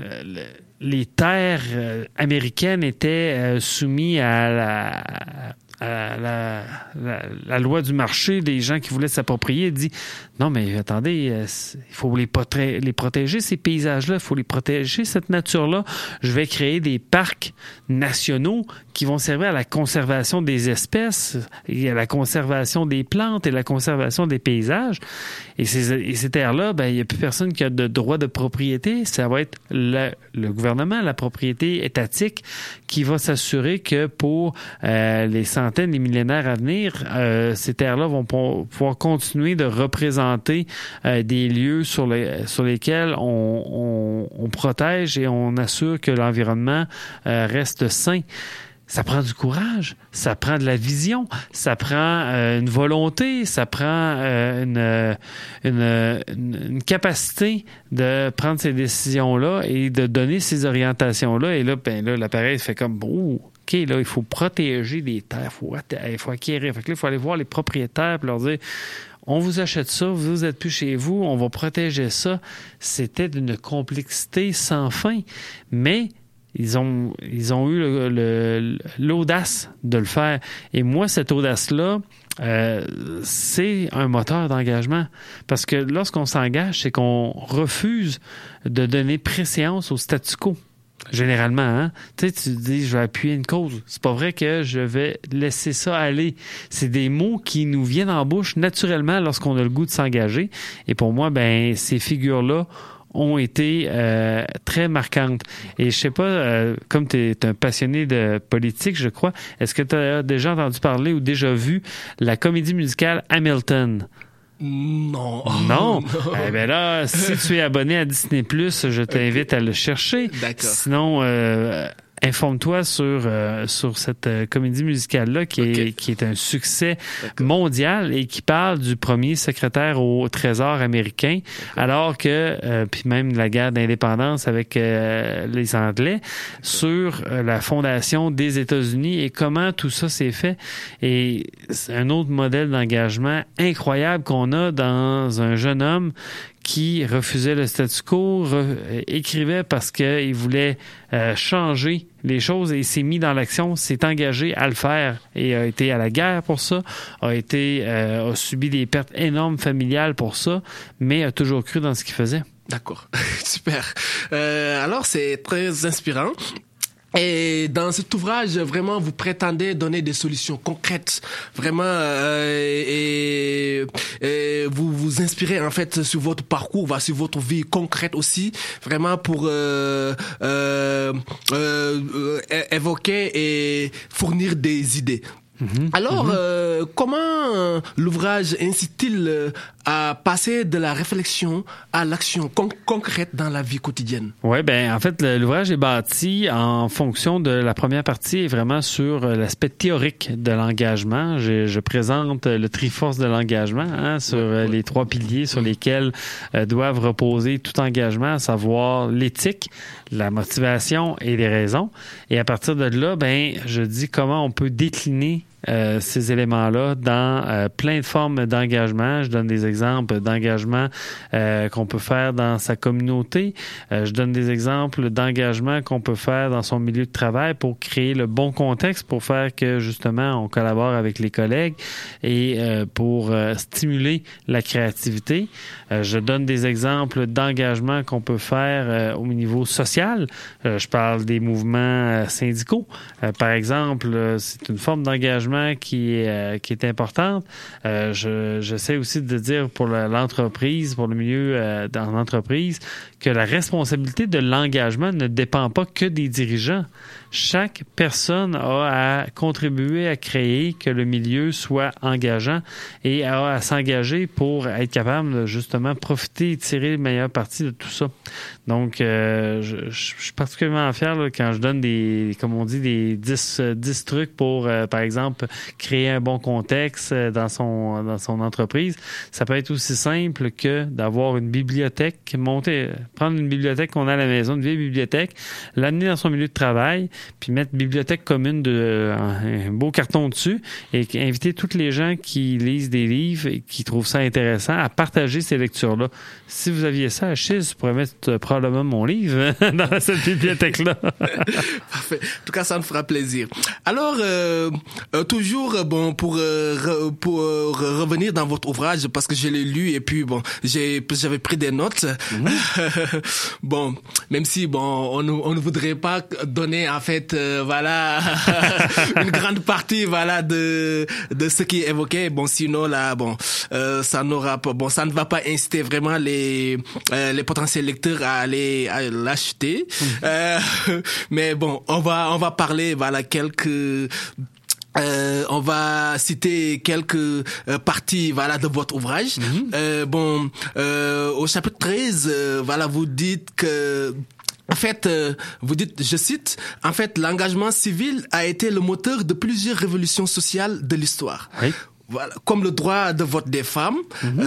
les terres américaines étaient soumises la loi du marché, des gens qui voulaient s'approprier, dit non, mais attendez, il faut les protéger, ces paysages-là, il faut les protéger, cette nature-là. Je vais créer des parcs nationaux qui vont servir à la conservation des espèces, et à la conservation des plantes et la conservation des paysages. Et ces terres-là, ben, il n'y a plus personne qui a de droit de propriété. Ça va être le gouvernement, la propriété étatique, qui va s'assurer que pour les centaines, les millénaires à venir, ces terres-là vont pouvoir continuer de représenter des lieux sur lesquels on protège et on assure que l'environnement reste sain. Ça prend du courage, ça prend de la vision, ça prend une volonté, ça prend une capacité de prendre ces décisions-là et de donner ces orientations-là. Et là, l'appareil fait comme OK, là, il faut protéger les terres, il faut acquérir. Fait que là, il faut aller voir les propriétaires et leur dire on vous achète ça, vous êtes plus chez vous, on va protéger ça. C'était d'une complexité sans fin, mais ils ont eu l'audace de le faire. Et moi, cette audace-là, c'est un moteur d'engagement. Parce que lorsqu'on s'engage, c'est qu'on refuse de donner préséance au statu quo. Généralement, hein? Tu te dis, je vais appuyer une cause. C'est pas vrai que je vais laisser ça aller. C'est des mots qui nous viennent en bouche naturellement lorsqu'on a le goût de s'engager. Et pour moi, ben, ces figures-là ont été très marquantes. Et je sais pas, comme tu es un passionné de politique, je crois, est-ce que tu as déjà entendu parler ou déjà vu la comédie musicale Hamilton? Non. Non? Eh bien là, si tu es abonné à Disney+, je t'invite à le chercher. D'accord. Sinon, informe-toi sur cette comédie musicale-là qui est un succès mondial et qui parle du premier secrétaire au Trésor américain, alors que, puis même la guerre d'indépendance avec les Anglais, sur la fondation des États-Unis et comment tout ça s'est fait. Et c'est un autre modèle d'engagement incroyable qu'on a dans un jeune homme qui refusait le statu quo, écrivait parce qu'il voulait changer les choses et s'est mis dans l'action, s'est engagé à le faire et a été à la guerre pour ça, a subi des pertes énormes familiales pour ça, mais a toujours cru dans ce qu'il faisait. D'accord, super. Alors, c'est très inspirant. Et dans cet ouvrage, vraiment, vous prétendez donner des solutions concrètes, vraiment, et vous vous inspirez en fait sur votre parcours, sur votre vie concrète aussi, vraiment pour évoquer et fournir des idées. Alors, comment l'ouvrage incite-t-il à passer de la réflexion à l'action concrète dans la vie quotidienne? Oui, ben en fait, l'ouvrage est bâti en fonction de la première partie, est vraiment sur l'aspect théorique de l'engagement. Je présente le Triforce de l'engagement, sur les 3 piliers sur lesquels doivent reposer tout engagement, à savoir l'éthique, la motivation et les raisons. Et à partir de là, ben je dis comment on peut décliner ces éléments-là dans plein de formes d'engagement. Je donne des exemples d'engagement qu'on peut faire dans sa communauté. Je donne des exemples d'engagement qu'on peut faire dans son milieu de travail pour créer le bon contexte, pour faire que, justement, on collabore avec les collègues et pour stimuler la créativité. Je donne des exemples d'engagement qu'on peut faire au niveau social. Je parle des mouvements syndicaux. Par exemple, c'est une forme d'engagement qui est importante. J'essaie aussi de dire pour l'entreprise, pour le milieu dans l'entreprise, que la responsabilité de l'engagement ne dépend pas que des dirigeants. Chaque personne a à contribuer à créer que le milieu soit engageant et a à s'engager pour être capable de justement profiter et tirer le meilleur parti de tout ça. Donc, je suis particulièrement fier là, quand je donne des 10 trucs pour, par exemple, créer un bon contexte dans son entreprise. Ça peut être aussi simple que d'avoir une bibliothèque, prendre une bibliothèque qu'on a à la maison, une vieille bibliothèque, l'amener dans son milieu de travail, puis mettre bibliothèque commune un beau carton dessus et inviter tous les gens qui lisent des livres et qui trouvent ça intéressant à partager ces lectures-là. Si vous aviez ça à Chiz, je pourrais mettre probablement mon livre dans cette bibliothèque-là. Parfait. En tout cas, ça me fera plaisir. Alors, toujours, pour revenir dans votre ouvrage, parce que je l'ai lu et puis j'avais pris des notes. Même si on ne voudrait pas donner en fait une grande partie de ce qui est évoqué. Sinon là ça ne va pas inciter vraiment les potentiels lecteurs à l'acheter. Mais on va parler on va citer quelques parties de votre ouvrage. Au chapitre 13, vous dites que en fait, vous dites, je cite, en fait, l'engagement civil a été le moteur de plusieurs révolutions sociales de l'histoire. Oui. Voilà, comme le droit de vote des femmes,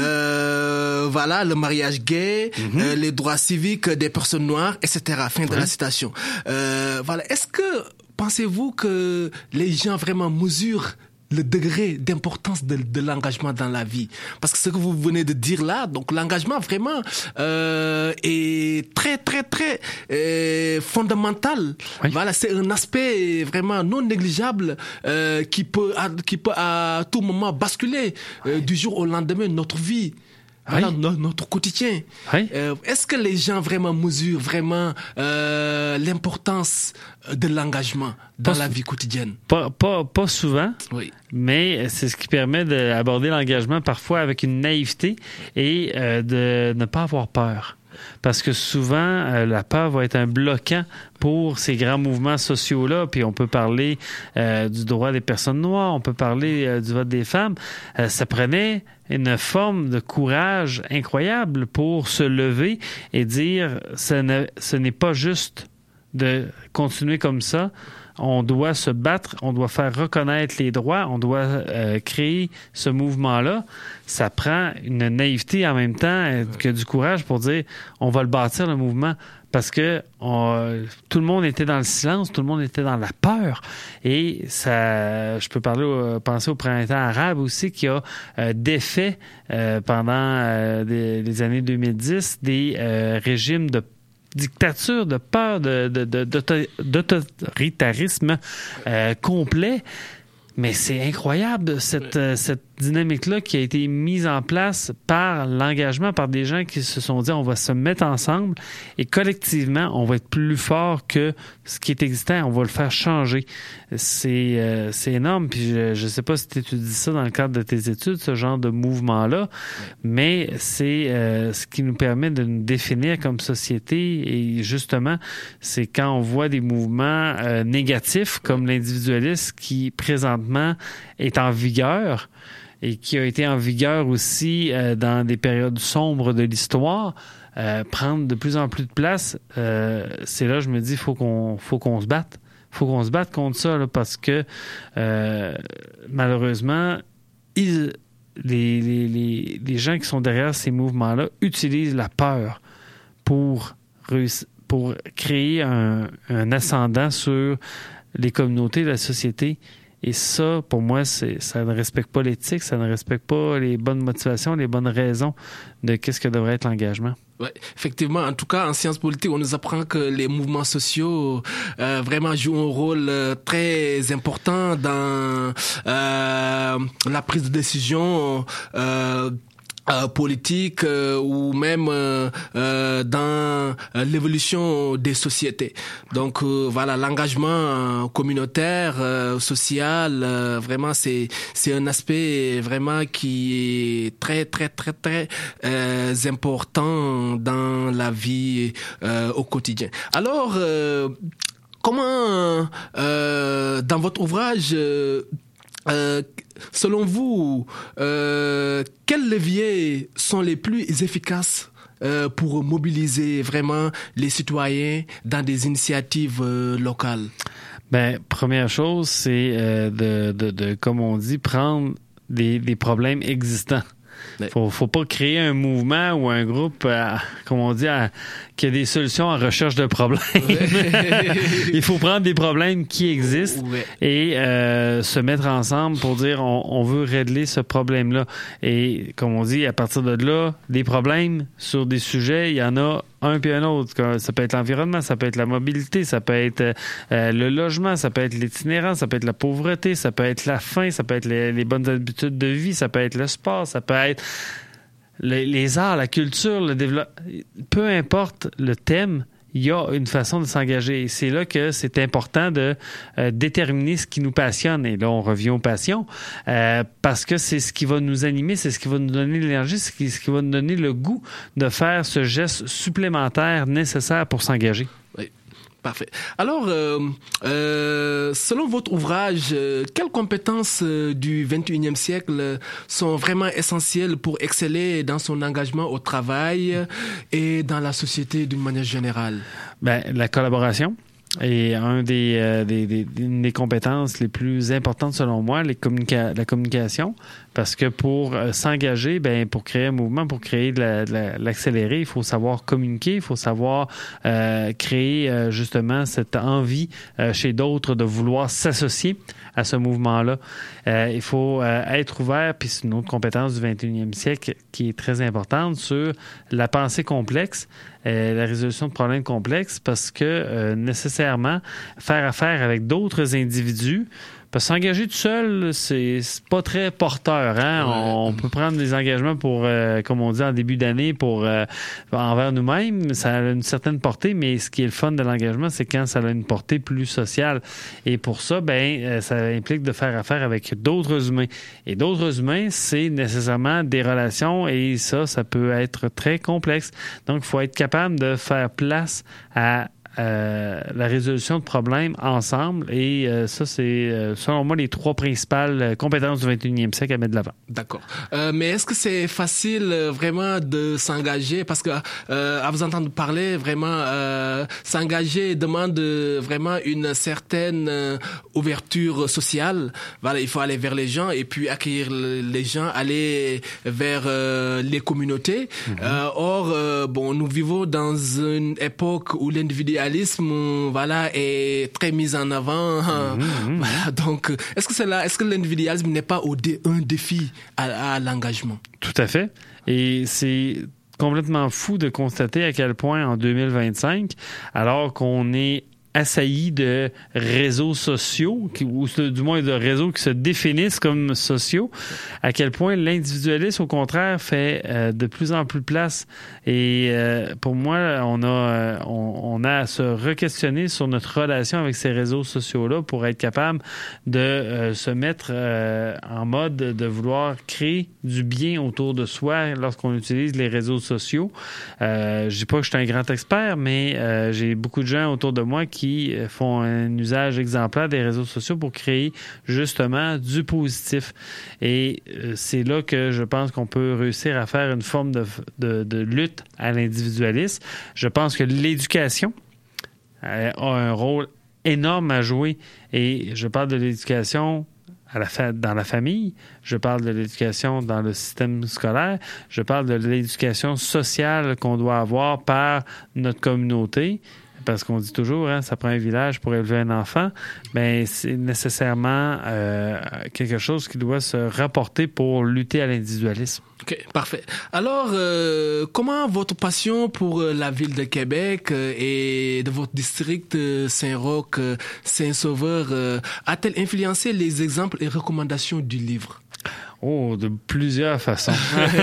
le mariage gay, les droits civiques des personnes noires, etc. Fin de la citation. Est-ce que pensez-vous que les gens vraiment mesurent le degré d'importance de l'engagement dans la vie? Parce que ce que vous venez de dire là, donc l'engagement vraiment est très très très fondamental. Oui. C'est un aspect vraiment non négligeable qui peut à tout moment basculer du jour au lendemain notre vie. Notre quotidien. Oui. Est-ce que les gens vraiment mesurent vraiment l'importance de l'engagement dans la vie quotidienne? Pas souvent, oui. Mais c'est ce qui permet d'aborder l'engagement parfois avec une naïveté et de ne pas avoir peur. Parce que souvent, la peur va être un bloquant pour ces grands mouvements sociaux-là. Puis on peut parler du droit des personnes noires, on peut parler du vote des femmes. Ça prenait une forme de courage incroyable pour se lever et dire ce n'est pas juste de continuer comme ça. On doit se battre, on doit faire reconnaître les droits, on doit créer ce mouvement-là. Ça prend une naïveté en même temps que du courage pour dire on va le bâtir, le mouvement. Parce que tout le monde était dans le silence, tout le monde était dans la peur. Et ça, je peux penser au printemps arabe aussi qui a défait pendant les années 2010 des régimes de dictature, de peur, d'autoritarisme complet. Mais c'est incroyable, cette dynamique-là qui a été mise en place par l'engagement, par des gens qui se sont dit on va se mettre ensemble et collectivement, on va être plus fort que ce qui est existant, on va le faire changer. C'est énorme, puis je sais pas si tu étudies ça dans le cadre de tes études, ce genre de mouvement-là, mais c'est ce qui nous permet de nous définir comme société et justement, c'est quand on voit des mouvements négatifs comme l'individualisme qui présentement est en vigueur et qui a été en vigueur aussi dans des périodes sombres de l'histoire, prendre de plus en plus de place, c'est là je me dis faut qu'on se batte. Faut qu'on se batte contre ça là, parce que malheureusement, les gens qui sont derrière ces mouvements-là utilisent la peur pour créer un ascendant sur les communautés, la société. Et ça, pour moi, ça ne respecte pas l'éthique, ça ne respecte pas les bonnes motivations, les bonnes raisons de qu'est-ce que devrait être l'engagement. Oui, effectivement. En tout cas, en sciences politiques, on nous apprend que les mouvements sociaux vraiment jouent un rôle très important dans la prise de décision politique ou même dans l'évolution des sociétés. Donc l'engagement communautaire, social, vraiment c'est un aspect vraiment qui est très très très très important dans la vie au quotidien. Alors comment dans votre ouvrage selon vous, quels leviers sont les plus efficaces pour mobiliser vraiment les citoyens dans des initiatives locales? Première chose, c'est de comme on dit, prendre des problèmes existants. Faut pas créer un mouvement ou un groupe, comme on dit, qui a des solutions en recherche de problèmes. Il faut prendre des problèmes qui existent et se mettre ensemble pour dire on veut régler ce problème-là. Et comme on dit, à partir de là, des problèmes sur des sujets, il y en a un puis un autre. Ça peut être l'environnement, ça peut être la mobilité, ça peut être le logement, ça peut être l'itinérance, ça peut être la pauvreté, ça peut être la faim, ça peut être les bonnes habitudes de vie, ça peut être le sport, ça peut être les arts, la culture, le développement. Peu importe le thème, il y a une façon de s'engager. Et c'est là que c'est important de déterminer ce qui nous passionne. Et là, on revient aux passions, parce que c'est ce qui va nous animer, c'est ce qui va nous donner l'énergie, c'est ce qui va nous donner le goût de faire ce geste supplémentaire nécessaire pour s'engager. Oui. Parfait. Alors, selon votre ouvrage, quelles compétences du 21e siècle sont vraiment essentielles pour exceller dans son engagement au travail et dans la société d'une manière générale? Ben, la collaboration est une des compétences les plus importantes selon moi, la communication. Parce que pour s'engager, ben pour créer un mouvement, pour créer de l'accélérer, il faut savoir communiquer, il faut savoir créer justement cette envie chez d'autres de vouloir s'associer à ce mouvement-là. Il faut être ouvert, puis c'est une autre compétence du 21e siècle qui est très importante sur la pensée complexe, la résolution de problèmes complexes, parce que nécessairement, faire affaire avec d'autres individus, parce que s'engager tout seul, c'est pas très porteur. Hein? On peut prendre des engagements pour, comme on dit en début d'année, pour envers nous-mêmes. Ça a une certaine portée, mais ce qui est le fun de l'engagement, c'est quand ça a une portée plus sociale. Et pour ça, ça implique de faire affaire avec d'autres humains. Et d'autres humains, c'est nécessairement des relations, et ça peut être très complexe. Donc, il faut être capable de faire place à la résolution de problèmes ensemble, et ça, c'est selon moi les trois principales compétences du 21e siècle à mettre de l'avant. D'accord. Mais est-ce que c'est facile vraiment de s'engager? Parce que à vous entendre parler, vraiment, s'engager demande vraiment une certaine ouverture sociale. Voilà, il faut aller vers les gens et puis accueillir les gens, aller vers les communautés. Or, nous vivons dans une époque où l'individualisme est très mis en avant. Voilà, donc est-ce que l'individualisme n'est pas un défi à l'engagement? Tout à fait. Et c'est complètement fou de constater à quel point en 2025, alors qu'on est assailli de réseaux sociaux, ou du moins de réseaux qui se définissent comme sociaux, à quel point l'individualisme, au contraire, fait de plus en plus place. Et pour moi, on a à se re-questionner sur notre relation avec ces réseaux sociaux-là pour être capable de se mettre en mode de vouloir créer du bien autour de soi lorsqu'on utilise les réseaux sociaux. Je dis pas que je suis un grand expert, mais j'ai beaucoup de gens autour de moi qui font un usage exemplaire des réseaux sociaux pour créer justement du positif. Et c'est là que je pense qu'on peut réussir à faire une forme de lutte à l'individualisme. Je pense que l'éducation a un rôle énorme à jouer, et je parle de l'éducation dans la famille, je parle de l'éducation dans le système scolaire, je parle de l'éducation sociale qu'on doit avoir par notre communauté. Parce qu'on dit toujours, ça prend un village pour élever un enfant, mais c'est nécessairement quelque chose qui doit se rapporter pour lutter à l'individualisme. OK, parfait. Alors, comment votre passion pour la ville de Québec et de votre district Saint-Roch, Saint-Sauveur a-t-elle influencé les exemples et recommandations du livre? Oh, de plusieurs façons.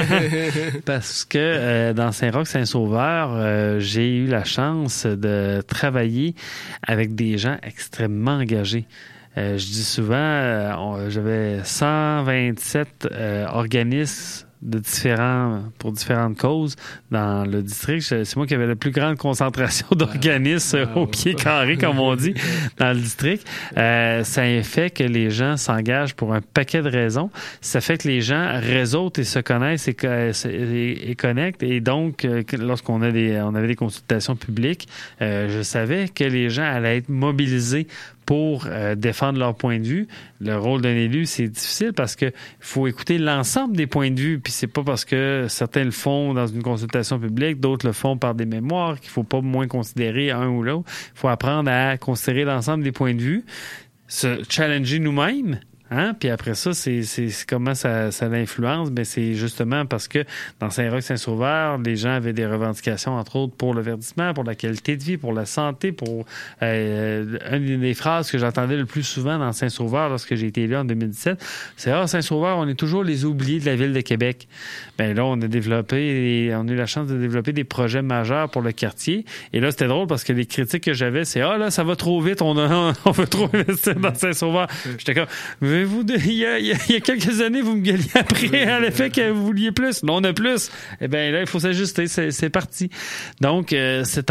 Parce que dans Saint-Roch, Saint-Sauveur, j'ai eu la chance de travailler avec des gens extrêmement engagés. Je dis souvent, j'avais 127 organismes pour différentes causes dans le district. C'est moi qui avais la plus grande concentration d'organismes au pied carré, comme on dit, dans le district. Ça fait que les gens s'engagent pour un paquet de raisons. Ça fait que les gens réseautent et se connaissent et connectent. Et donc, lorsqu'on avait des consultations publiques, je savais que les gens allaient être mobilisés pour défendre leur point de vue. Le rôle d'un élu, c'est difficile parce que faut écouter l'ensemble des points de vue, puis c'est pas parce que certains le font dans une consultation publique, d'autres le font par des mémoires, qu'il faut pas moins considérer un ou l'autre. Il faut apprendre à considérer l'ensemble des points de vue, se challenger nous-mêmes Hein? Puis après ça, c'est comment ça l'influence. Ben, c'est justement parce que dans Saint-Roch-Saint-Sauveur, les gens avaient des revendications, entre autres, pour le verdissement, pour la qualité de vie, pour la santé, pour une des phrases que j'entendais le plus souvent dans Saint-Sauveur lorsque j'ai été élu en 2017, c'est « Ah, Saint-Sauveur, on est toujours les oubliés de la ville de Québec. » Ben là, on a eu la chance de développer des projets majeurs pour le quartier. Et là, c'était drôle parce que les critiques que j'avais, c'est « Ah, là, ça va trop vite, on veut trop investir dans Saint-Sauveur. » J'étais comme « Il y a quelques années, vous me gueuliez après à l'effet que vous vouliez plus. Là, on a plus. » Eh bien, là, il faut s'ajuster. C'est parti. Donc, cette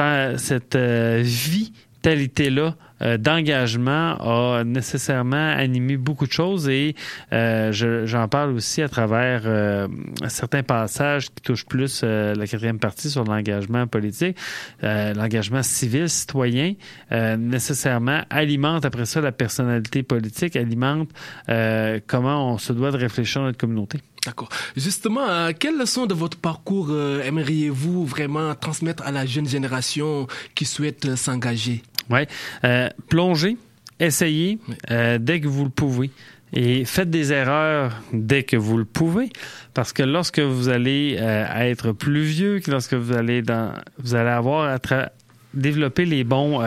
vitalité-là d'engagement a nécessairement animé beaucoup de choses et j'en parle aussi à travers certains passages qui touchent plus la quatrième partie sur l'engagement politique. L'engagement civil, citoyen, nécessairement alimente après ça la personnalité politique, alimente comment on se doit de réfléchir dans notre communauté. D'accord. Justement, quelle leçon de votre parcours aimeriez-vous vraiment transmettre à la jeune génération qui souhaite s'engager? Oui. Plongez, essayez dès que vous le pouvez. Et faites des erreurs dès que vous le pouvez, parce que lorsque vous allez être plus vieux, lorsque vous allez avoir développer les bons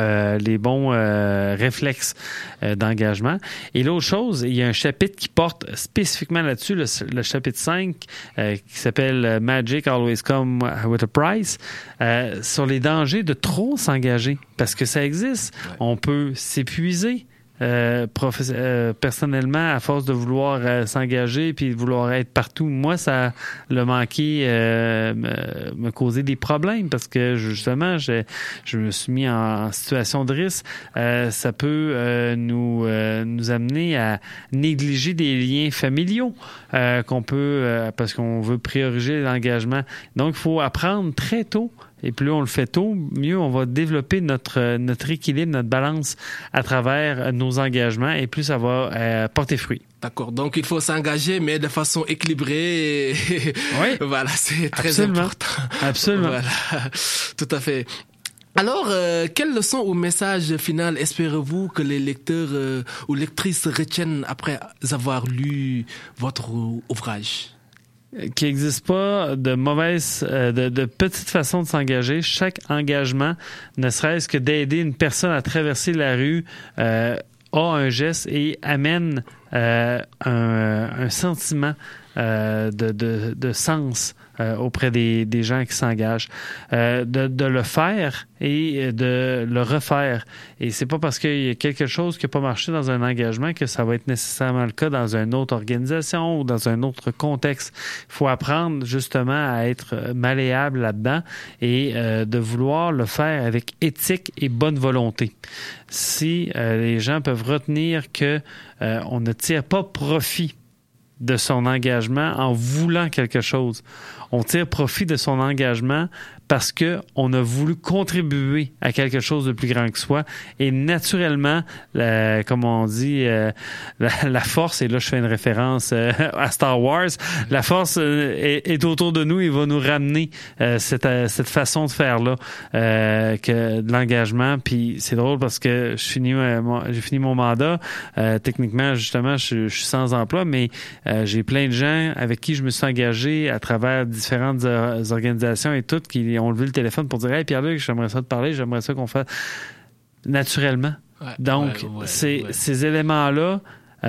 réflexes d'engagement. Et l'autre chose, il y a un chapitre qui porte spécifiquement là-dessus, le chapitre 5, qui s'appelle « Magic Always Come with a Price », sur les dangers de trop s'engager, parce que ça existe. Ouais. On peut s'épuiser. Personnellement, à force de vouloir s'engager puis de vouloir être partout, moi, ça l'a manqué me causer des problèmes parce que, justement, je me suis mis en situation de risque. Ça peut nous amener à négliger des liens familiaux qu'on peut, parce qu'on veut prioriser l'engagement. Donc, il faut apprendre très tôt. Et plus on le fait tôt, mieux on va développer notre équilibre, notre balance à travers nos engagements et plus ça va porter fruit. D'accord. Donc, il faut s'engager, mais de façon équilibrée. Oui. Voilà, c'est très Absolument. important. Absolument. Voilà. Tout à fait. Alors, quelle leçon ou message final espérez-vous que les lecteurs ou lectrices retiennent après avoir lu votre ouvrage? Qu'il n'existe pas de mauvaise, de petite façon de s'engager. Chaque engagement, ne serait-ce que d'aider une personne à traverser la rue, a un geste et amène un sentiment de sens auprès des gens qui s'engagent. De le faire et de le refaire. Et c'est pas parce qu'il y a quelque chose qui n'a pas marché dans un engagement que ça va être nécessairement le cas dans une autre organisation ou dans un autre contexte. Il faut apprendre justement à être malléable là-dedans et de vouloir le faire avec éthique et bonne volonté. Si les gens peuvent retenir que on ne tire pas profit de son engagement en voulant quelque chose. On tire profit de son engagement parce que on a voulu contribuer à quelque chose de plus grand que soi. Et naturellement, comme on dit, la force, et là je fais une référence à Star Wars, la force est autour de nous et va nous ramener cette façon de faire-là que de l'engagement. Puis c'est drôle parce que j'ai fini mon mandat. Techniquement, justement, je suis sans emploi, mais j'ai plein de gens avec qui je me suis engagé à travers différentes organisations et toutes qui ont levé le téléphone pour dire « Hey Pierre-Luc, j'aimerais ça te parler, j'aimerais ça qu'on fasse naturellement. » Donc, ces éléments-là,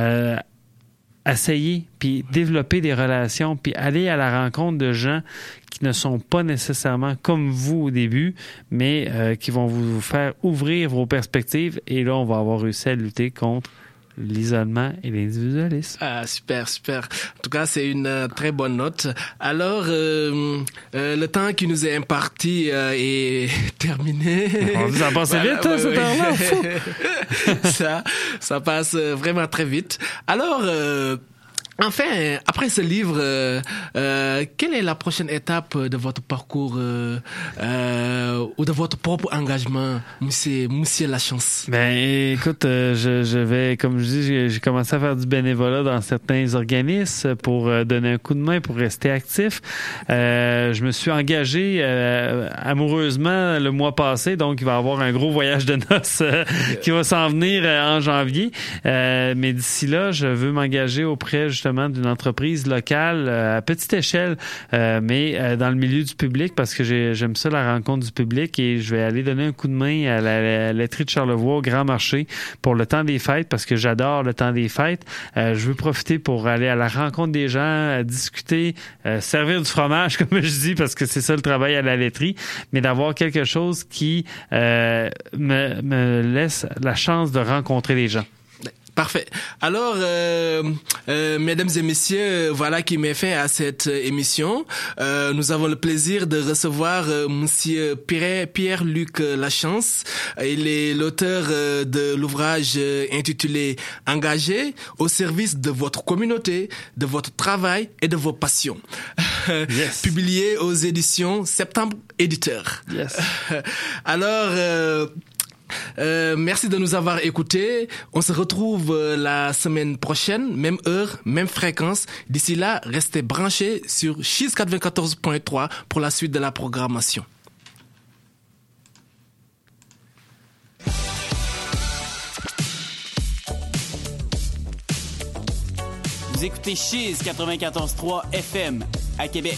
essayer, puis développer des relations, puis aller à la rencontre de gens qui ne sont pas nécessairement comme vous au début, mais qui vont vous faire ouvrir vos perspectives. Et là, on va avoir réussi à lutter contre l'isolement et l'individualisme. Ah, super, super. En tout cas, c'est une très bonne note. Alors, le temps qui nous est imparti est terminé. Ça passe vite, cette heure-là, fou! Ça passe vraiment très vite. Alors, Enfin, après ce livre, quelle est la prochaine étape de votre parcours ou de votre propre engagement, monsieur Lachance? Ben, écoute, je vais, comme je dis, j'ai commencé à faire du bénévolat dans certains organismes pour donner un coup de main, pour rester actif. Je me suis engagé amoureusement le mois passé, donc il va y avoir un gros voyage de noces qui va s'en venir en janvier. Mais d'ici là, je veux m'engager auprès justement d'une entreprise locale à petite échelle, mais dans le milieu du public parce que j'aime ça la rencontre du public et je vais aller donner un coup de main à la laiterie de Charlevoix au Grand Marché pour le temps des fêtes parce que j'adore le temps des fêtes. Je veux profiter pour aller à la rencontre des gens, discuter, servir du fromage comme je dis parce que c'est ça le travail à la laiterie, mais d'avoir quelque chose qui me laisse la chance de rencontrer les gens. Parfait. Alors, mesdames et messieurs, voilà qui met fin à cette émission. Nous avons le plaisir de recevoir monsieur Pierre-Luc Lachance. Il est l'auteur de l'ouvrage intitulé « Engagé au service de votre communauté, de votre travail et de vos passions ». Yes. Publié aux éditions Septembre Éditeur. Yes. Alors... merci de nous avoir écoutés. On se retrouve la semaine prochaine, même heure, même fréquence. D'ici là, restez branchés sur Chiz 94.3 pour la suite de la programmation. Vous écoutez Chiz 94.3 FM à Québec.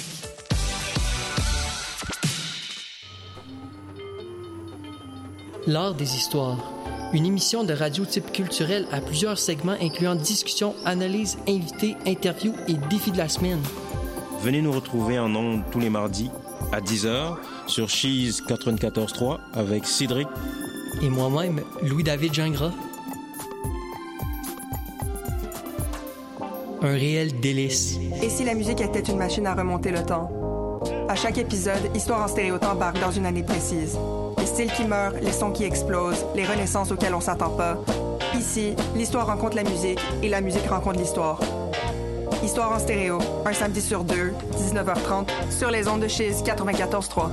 L'art des histoires. Une émission de radio type culturel à plusieurs segments incluant discussions, analyses, invités, interviews et défis de la semaine. Venez nous retrouver en ondes tous les mardis à 10h sur Chiz 94.3 avec Cédric et moi-même, Louis-David Gingras. Un réel délice. Et si la musique était une machine à remonter le temps? À chaque épisode, Histoire en stéréo t'embarque dans une année précise. Les styles qui meurent, les sons qui explosent, les renaissances auxquelles on s'attend pas. Ici, l'histoire rencontre la musique et la musique rencontre l'histoire. Histoire en stéréo, un samedi sur deux, 19h30, sur les ondes de Chiz 94.3.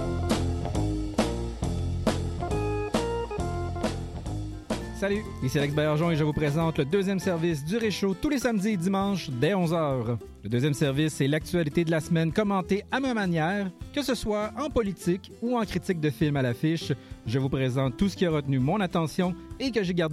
Salut, ici Alex Baillargeon et je vous présente le deuxième service du Réchaud tous les samedis et dimanches dès 11h. Le deuxième service, c'est l'actualité de la semaine commentée à ma manière, que ce soit en politique ou en critique de film à l'affiche. Je vous présente tout ce qui a retenu mon attention et que j'ai gardé